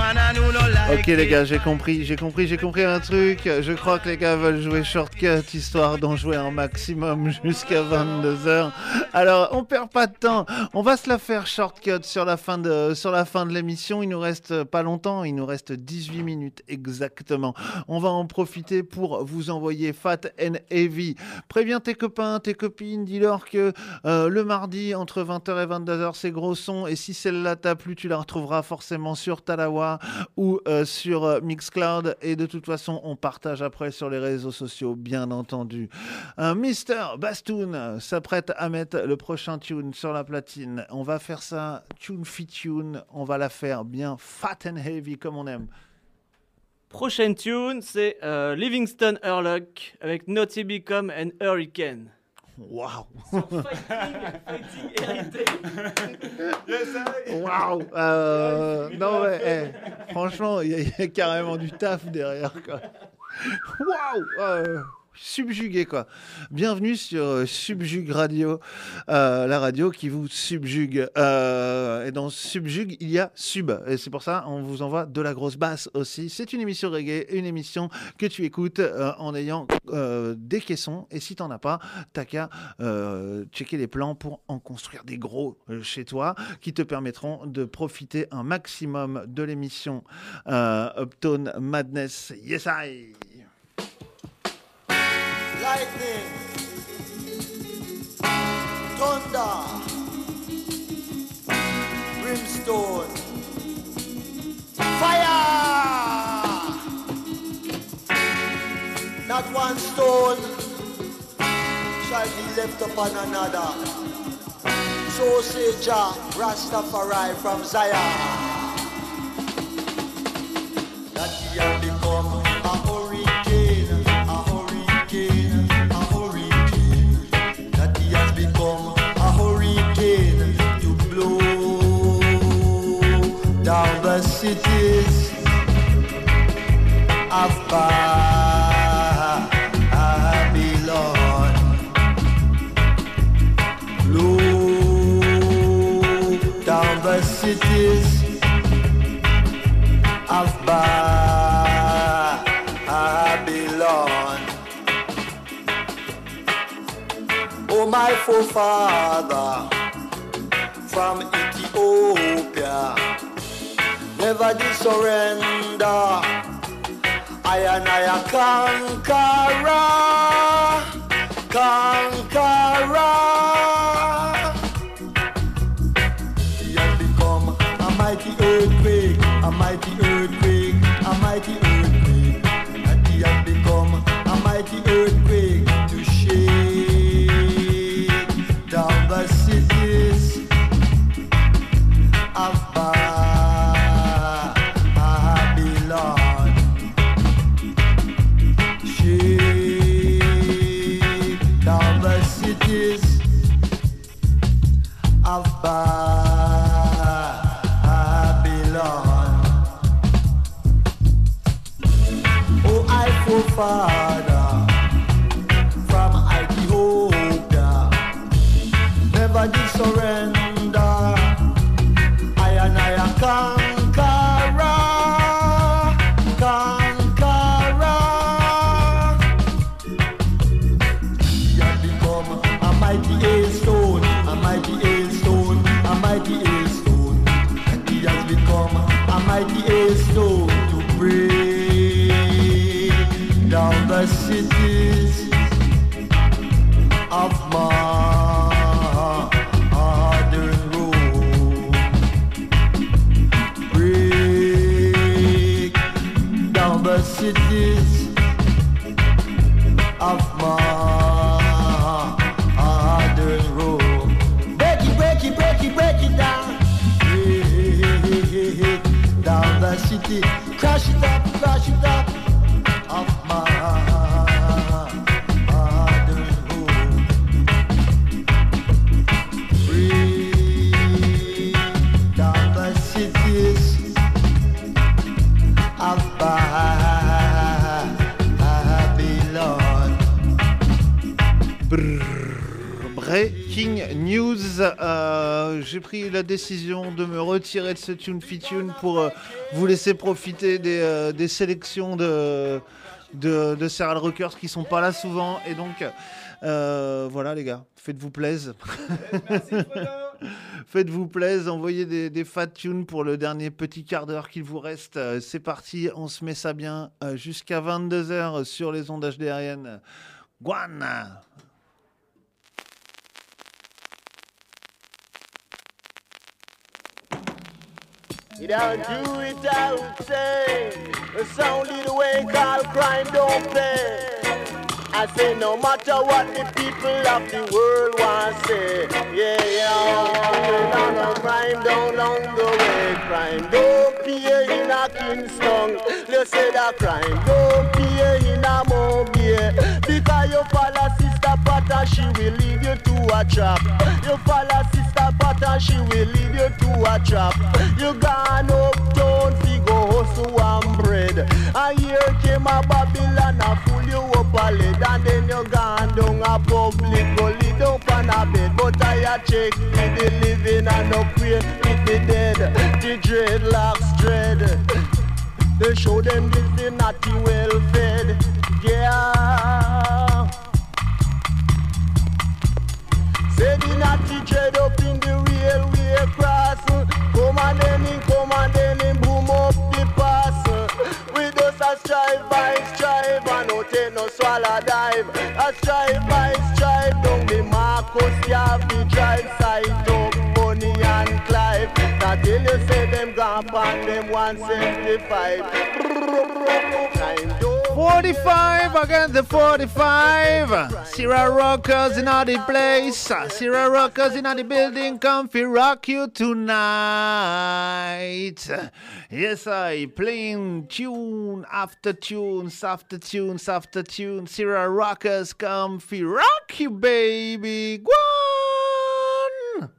Ok les gars, j'ai compris, j'ai compris, j'ai compris un truc. Je crois que les gars veulent jouer Shortcut, histoire d'en jouer un maximum jusqu'à vingt-deux heures. Alors on perd pas de temps, on va se la faire Shortcut sur la fin de, sur la fin de l'émission. Il nous reste pas longtemps, il nous reste dix-huit minutes exactement. On va en profiter pour vous envoyer Fat and Heavy. Préviens tes copains, tes copines, dis-leur que euh, le mardi entre vingt heures et vingt-deux heures c'est gros son. Et si celle-là t'a plu, tu la retrouveras forcément sur Talawa ou euh, sur euh, Mixcloud, et de toute façon on partage après sur les réseaux sociaux bien entendu. Un Mister Bastoun s'apprête à mettre le prochain tune sur la platine. On va faire ça tune fit tune, on va la faire bien fat and heavy comme on aime. Prochaine tune c'est euh, Livingston Hurlock avec Naughty Become and Hurricane. Waouh! Fighting, fighting heritage. Waouh! Euh, non mais eh, franchement, il y, y a carrément du taf derrière quoi. Waouh! Euh, subjugué quoi. Bienvenue sur euh, Subjugue Radio, euh, la radio qui vous subjugue. Euh, et dans Subjugue, il y a Sub. Et c'est pour ça on vous envoie de la grosse basse aussi. C'est une émission reggae, une émission que tu écoutes euh, en ayant euh, des caissons. Et si t'en as pas, t'as qu'à euh, checker les plans pour en construire des gros euh, chez toi qui te permettront de profiter un maximum de l'émission euh, Uptown Madness. Yes I. Lightning, thunder, brimstone, fire. Not one stone shall be left upon another. So say Jah Rastafari from Zion. That he has become a hurricane, a hurricane, a hurricane. That he has become a hurricane to blow down the cities of Babylon. Blow down the cities of Babylon. Oh, my forefather from Ethiopia never did surrender. I and I a conqueror, conqueror. He has become a mighty earthquake, a mighty earthquake, a mighty earthquake. And he has become cities of Babylon. Oh, I forefather from Ethiopia never did surrender. I and I am conqueror, conqueror. He has become a mighty hailstone, a mighty hailstone, a mighty hailstone. He has become a mighty hailstone to break down the cities of modern Rome. Break down the cities of modern Rome. Break it, break it, break it, break it down. Break down the city. Crash it up, crash it up of modern Rome. Break down the cities of Babylon. Breaking news. Euh, j'ai pris la décision de me retirer de ce Tune Fit Tune pour euh, vous laisser profiter des, euh, des sélections de, de, de Serial Rockers qui sont pas là souvent. Et donc, euh, voilà les gars, faites-vous plaisir. Faites-vous plaisir, envoyez des, des fat tunes pour le dernier petit quart d'heure qu'il vous reste. Euh, c'est parti, on se met ça bien euh, jusqu'à vingt-deux heures sur les ondes H D R N. Guan. You don't do it, I would say. It's only the way called crime don't pay. I say no matter what the people of the world want to say. Yeah, yeah, no, no, crime don't long the way. Crime don't pay in a Kingston. You say that crime don't pay in a Mobile. Because you follow Sister Pat and she will lead you to a trap. You follow Sister Pat and she will lead you to a trap. You gone uptown fi go hustle and bread. And here came a Babylon a fool you up a lid. And then you gone down a public go lay down on a bed. But I a check with the living and no queer with the dead. The dreadlocks dread. They show them this the naughty well fed. Yeah. Say the naughty dread up in the railway cross. Come and then in, come and then in, boom up the pass. We just a strive by strive and no take no swallow dive. A strive by strive down the Marcus, you have the drive side up Bonnie and Clive. Now till you say them gone on them one seventy-five. forty-five against the forty-five. Serial Rockers in all the place. Serial Rockers in all the building. Come fi rock you tonight. Yes, I playing tune after tunes after tunes after tunes. Serial Rockers come fi rock you, baby. Go on.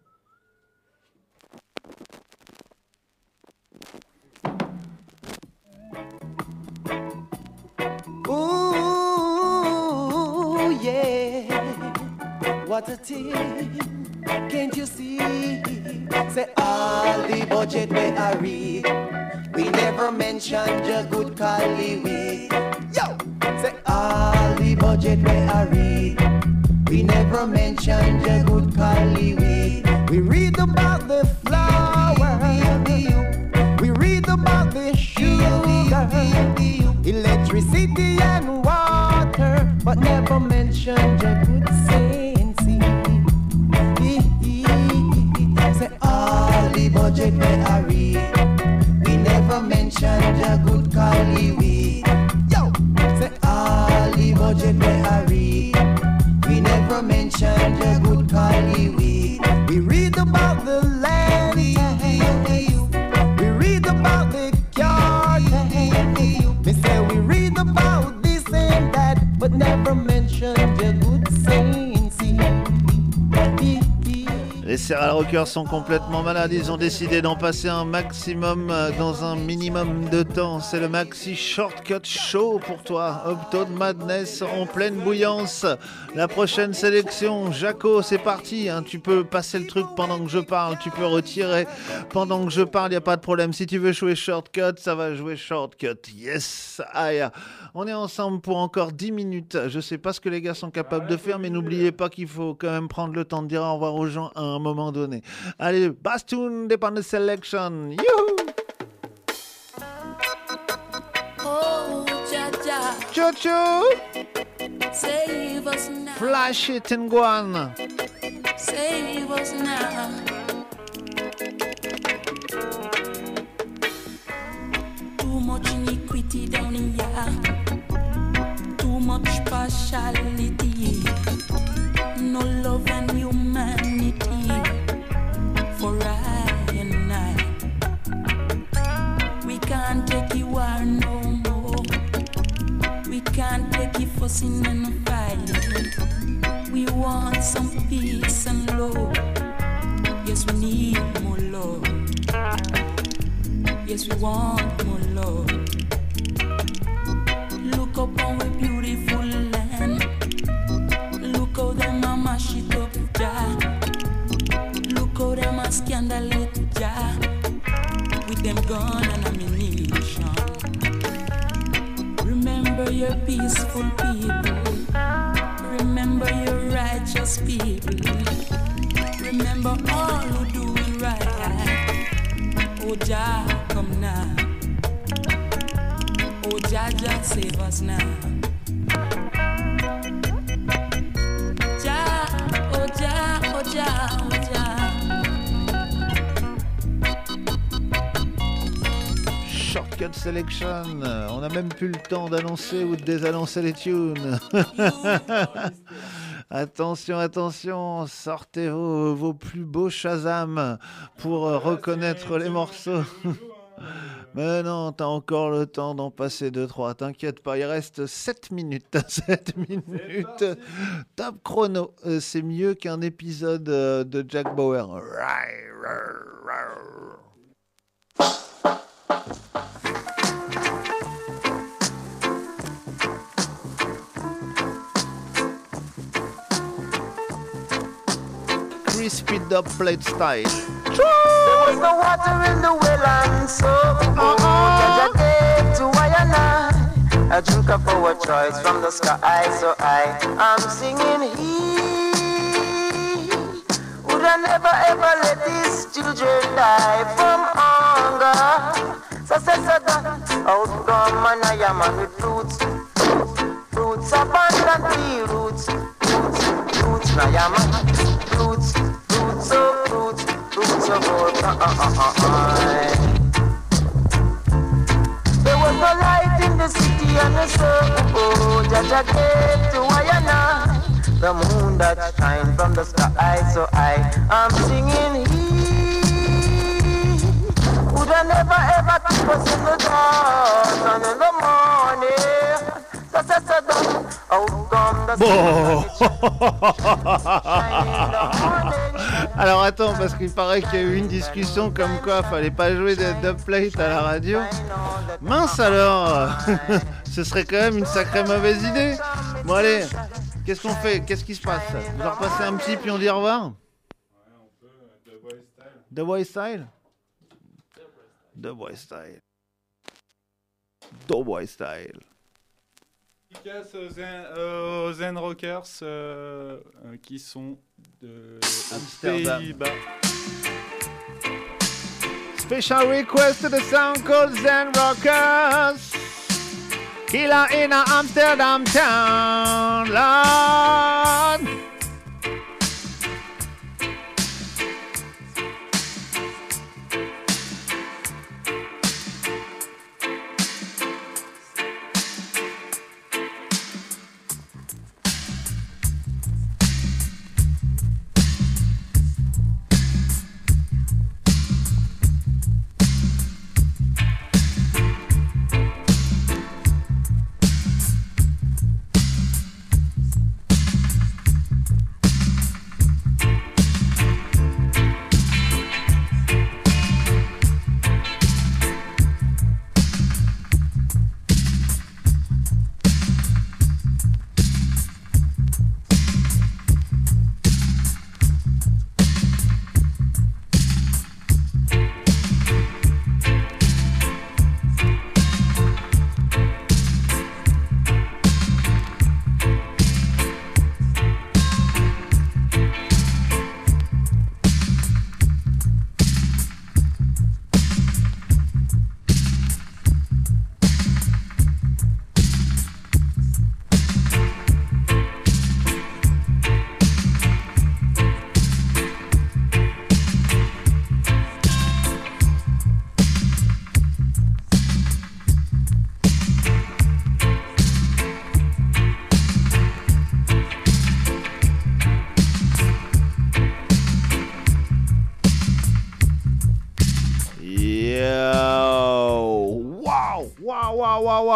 Ooh, yeah, what a thing, can't you see? Say all the budget we are read, we never mentioned your good Cali. Yo, say all the budget we are read, we never mentioned your good Cali. We read about the flower, we read about the sugar, electricity and water, but never mentioned your good sense. Say all the budget we are read, we never mentioned your good Cali. Yo, say all the budget we are read, we never mentioned your good Cali. Les Serial Rockers sont complètement malades, ils ont décidé d'en passer un maximum dans un minimum de temps. C'est le Maxi Shortcut Show pour toi. Uptown Madness en pleine bouillance. La prochaine sélection, Jaco, c'est parti. Hein. Tu peux passer le truc pendant que je parle, tu peux retirer pendant que je parle, il n'y a pas de problème. Si tu veux jouer Shortcut, ça va jouer Shortcut. Yes, aïe. On est ensemble pour encore dix minutes. Je sais pas ce que les gars sont capables de faire, mais n'oubliez pas qu'il faut quand même prendre le temps de dire au revoir aux gens à un moment donné. Allez, Bastoon Dependent Selection. Youhou! Oh, Jaja. Choo-choo! Save us now. Flash it and go on. Save us now. Too much iniquity down in ya. Too much partiality. No love and humanity for I and I. We can't take you war no more. We can't take you fussing and fighting. We want some peace and love. Yes, we need more love. Yes, we want more love. Look up on our beautiful land. Look how them a mash it up, Jah. Look how them a scandal it, Jah. With them gun and ammunition. Remember your peaceful people. Remember your righteous people. Remember all who do it right. Oh Jah, come now. Oh Jah, Jah, save us now. Jah, oh Jah, oh Jah, oh Jah. Shortcut Selection. On n'a même plus le temps d'annoncer ou de désannoncer les tunes. Attention, attention, sortez vos, vos plus beaux Shazam pour reconnaître les morceaux. Mais non, t'as encore le temps d'en passer deux, trois. T'inquiète pas, il reste sept minutes. sept minutes. Top chrono. Euh, c'est mieux qu'un épisode euh, de Jack Bauer. Crispy dub plate style. There was no water in the well, and so Jaja gave to I and I a drink of our choice from the sky. So I am singing, he would I never ever let these children die from hunger. So so so that out come and I am on with fruits, fruits abundantly, roots, roots, roots. I am on fruits, fruits, so fruits. Roots of all time. There was no light in the city and the sun. Oh, Jaja gave to I and I the moon that shines from the sky. So I am singing, he would I never ever keep us in the dark and in the morning. So, so, so, so, out come the sun. Alors attends, parce qu'il paraît qu'il y a eu une discussion comme quoi fallait pas jouer de dubplate à la radio. Mince alors. Ce serait quand même une sacrée mauvaise idée. Bon allez, qu'est-ce qu'on fait? Qu'est-ce qui se passe? Vous en repassez un petit puis on dit au revoir? Ouais, on peut. The Boy Style. The Boy Style. The Boy Style. Dédicace aux Zen, euh, aux Zen Rockers euh, euh, qui sont de Amsterdam. Pays-Bas. Special request to the sound called Zen Rockers. Killer in a Amsterdam town, Lord.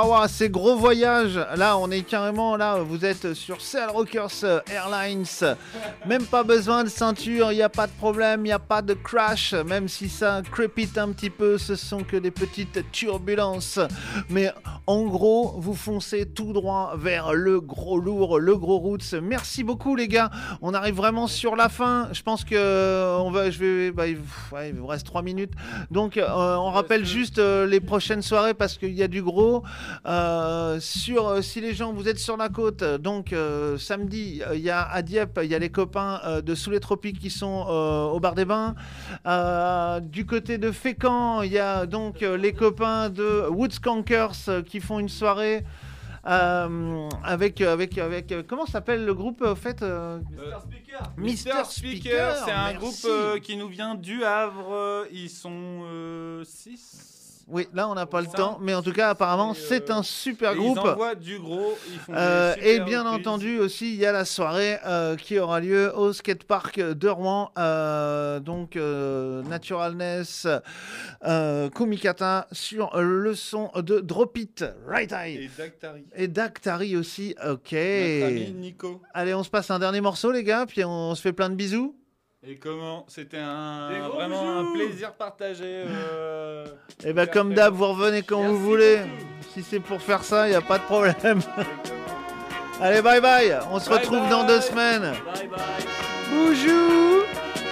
avoir ces gros voyages. Là, on est carrément là. Vous êtes sur Sail Rockers Airlines. Même pas besoin de ceinture. Il n'y a pas de problème. Il n'y a pas de crash. Même si ça crépite un petit peu, ce sont que des petites turbulences. Mais en gros, vous foncez tout droit vers le gros lourd, le gros roots. Merci beaucoup, les gars. On arrive vraiment sur la fin. Je pense que on va, je vais, bah, il, ouais, il vous reste trois minutes. Donc, euh, on rappelle juste euh, les prochaines soirées parce qu'il y a du gros. Euh, sur, euh, si les gens, vous êtes sur la côte, donc euh, samedi, il y a à Dieppe, il y a les copains euh, de Sous les Tropiques qui sont euh, au Bar des Bains. Euh, du côté de Fécamp, il y a donc euh, les copains de Woodskankers euh, qui font une soirée. Euh, avec, avec, avec, comment s'appelle le groupe en fait euh... Mister Speaker. Mister Mister Speaker, Speaker, c'est un merci. groupe euh, qui nous vient du Havre. Ils sont six. Oui, là on n'a pas le cinq. temps, mais en tout cas apparemment Et, euh, c'est un super et groupe. Ils envoient du gros. Ils font Euh, des et super bien reprises. entendu aussi il y a la soirée euh, qui aura lieu au skatepark de Rouen, euh, donc euh, Naturalness, euh, Kumikata sur le son de Drop It, Right Eye. Et Dactari. Et Dactari aussi, ok. Notre ami Nico. Allez, on se passe un dernier morceau les gars, puis on se fait plein de bisous. Et comment? C'était un Des gros vraiment bisous. un plaisir partagé. Euh... Et bah comme d'hab, vous revenez quand vous voulez. Si c'est pour faire ça, il n'y a pas de problème. Allez, bye bye. On se Bye retrouve bye. dans deux semaines. Bye bye. Bonjour.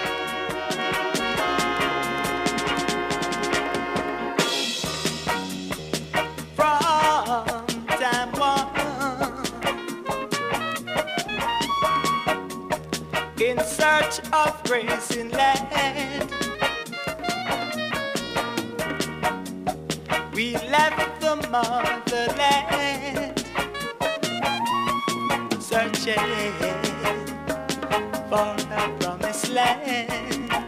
From time one, in search of grace in land, we left the motherland, searching for a promised land.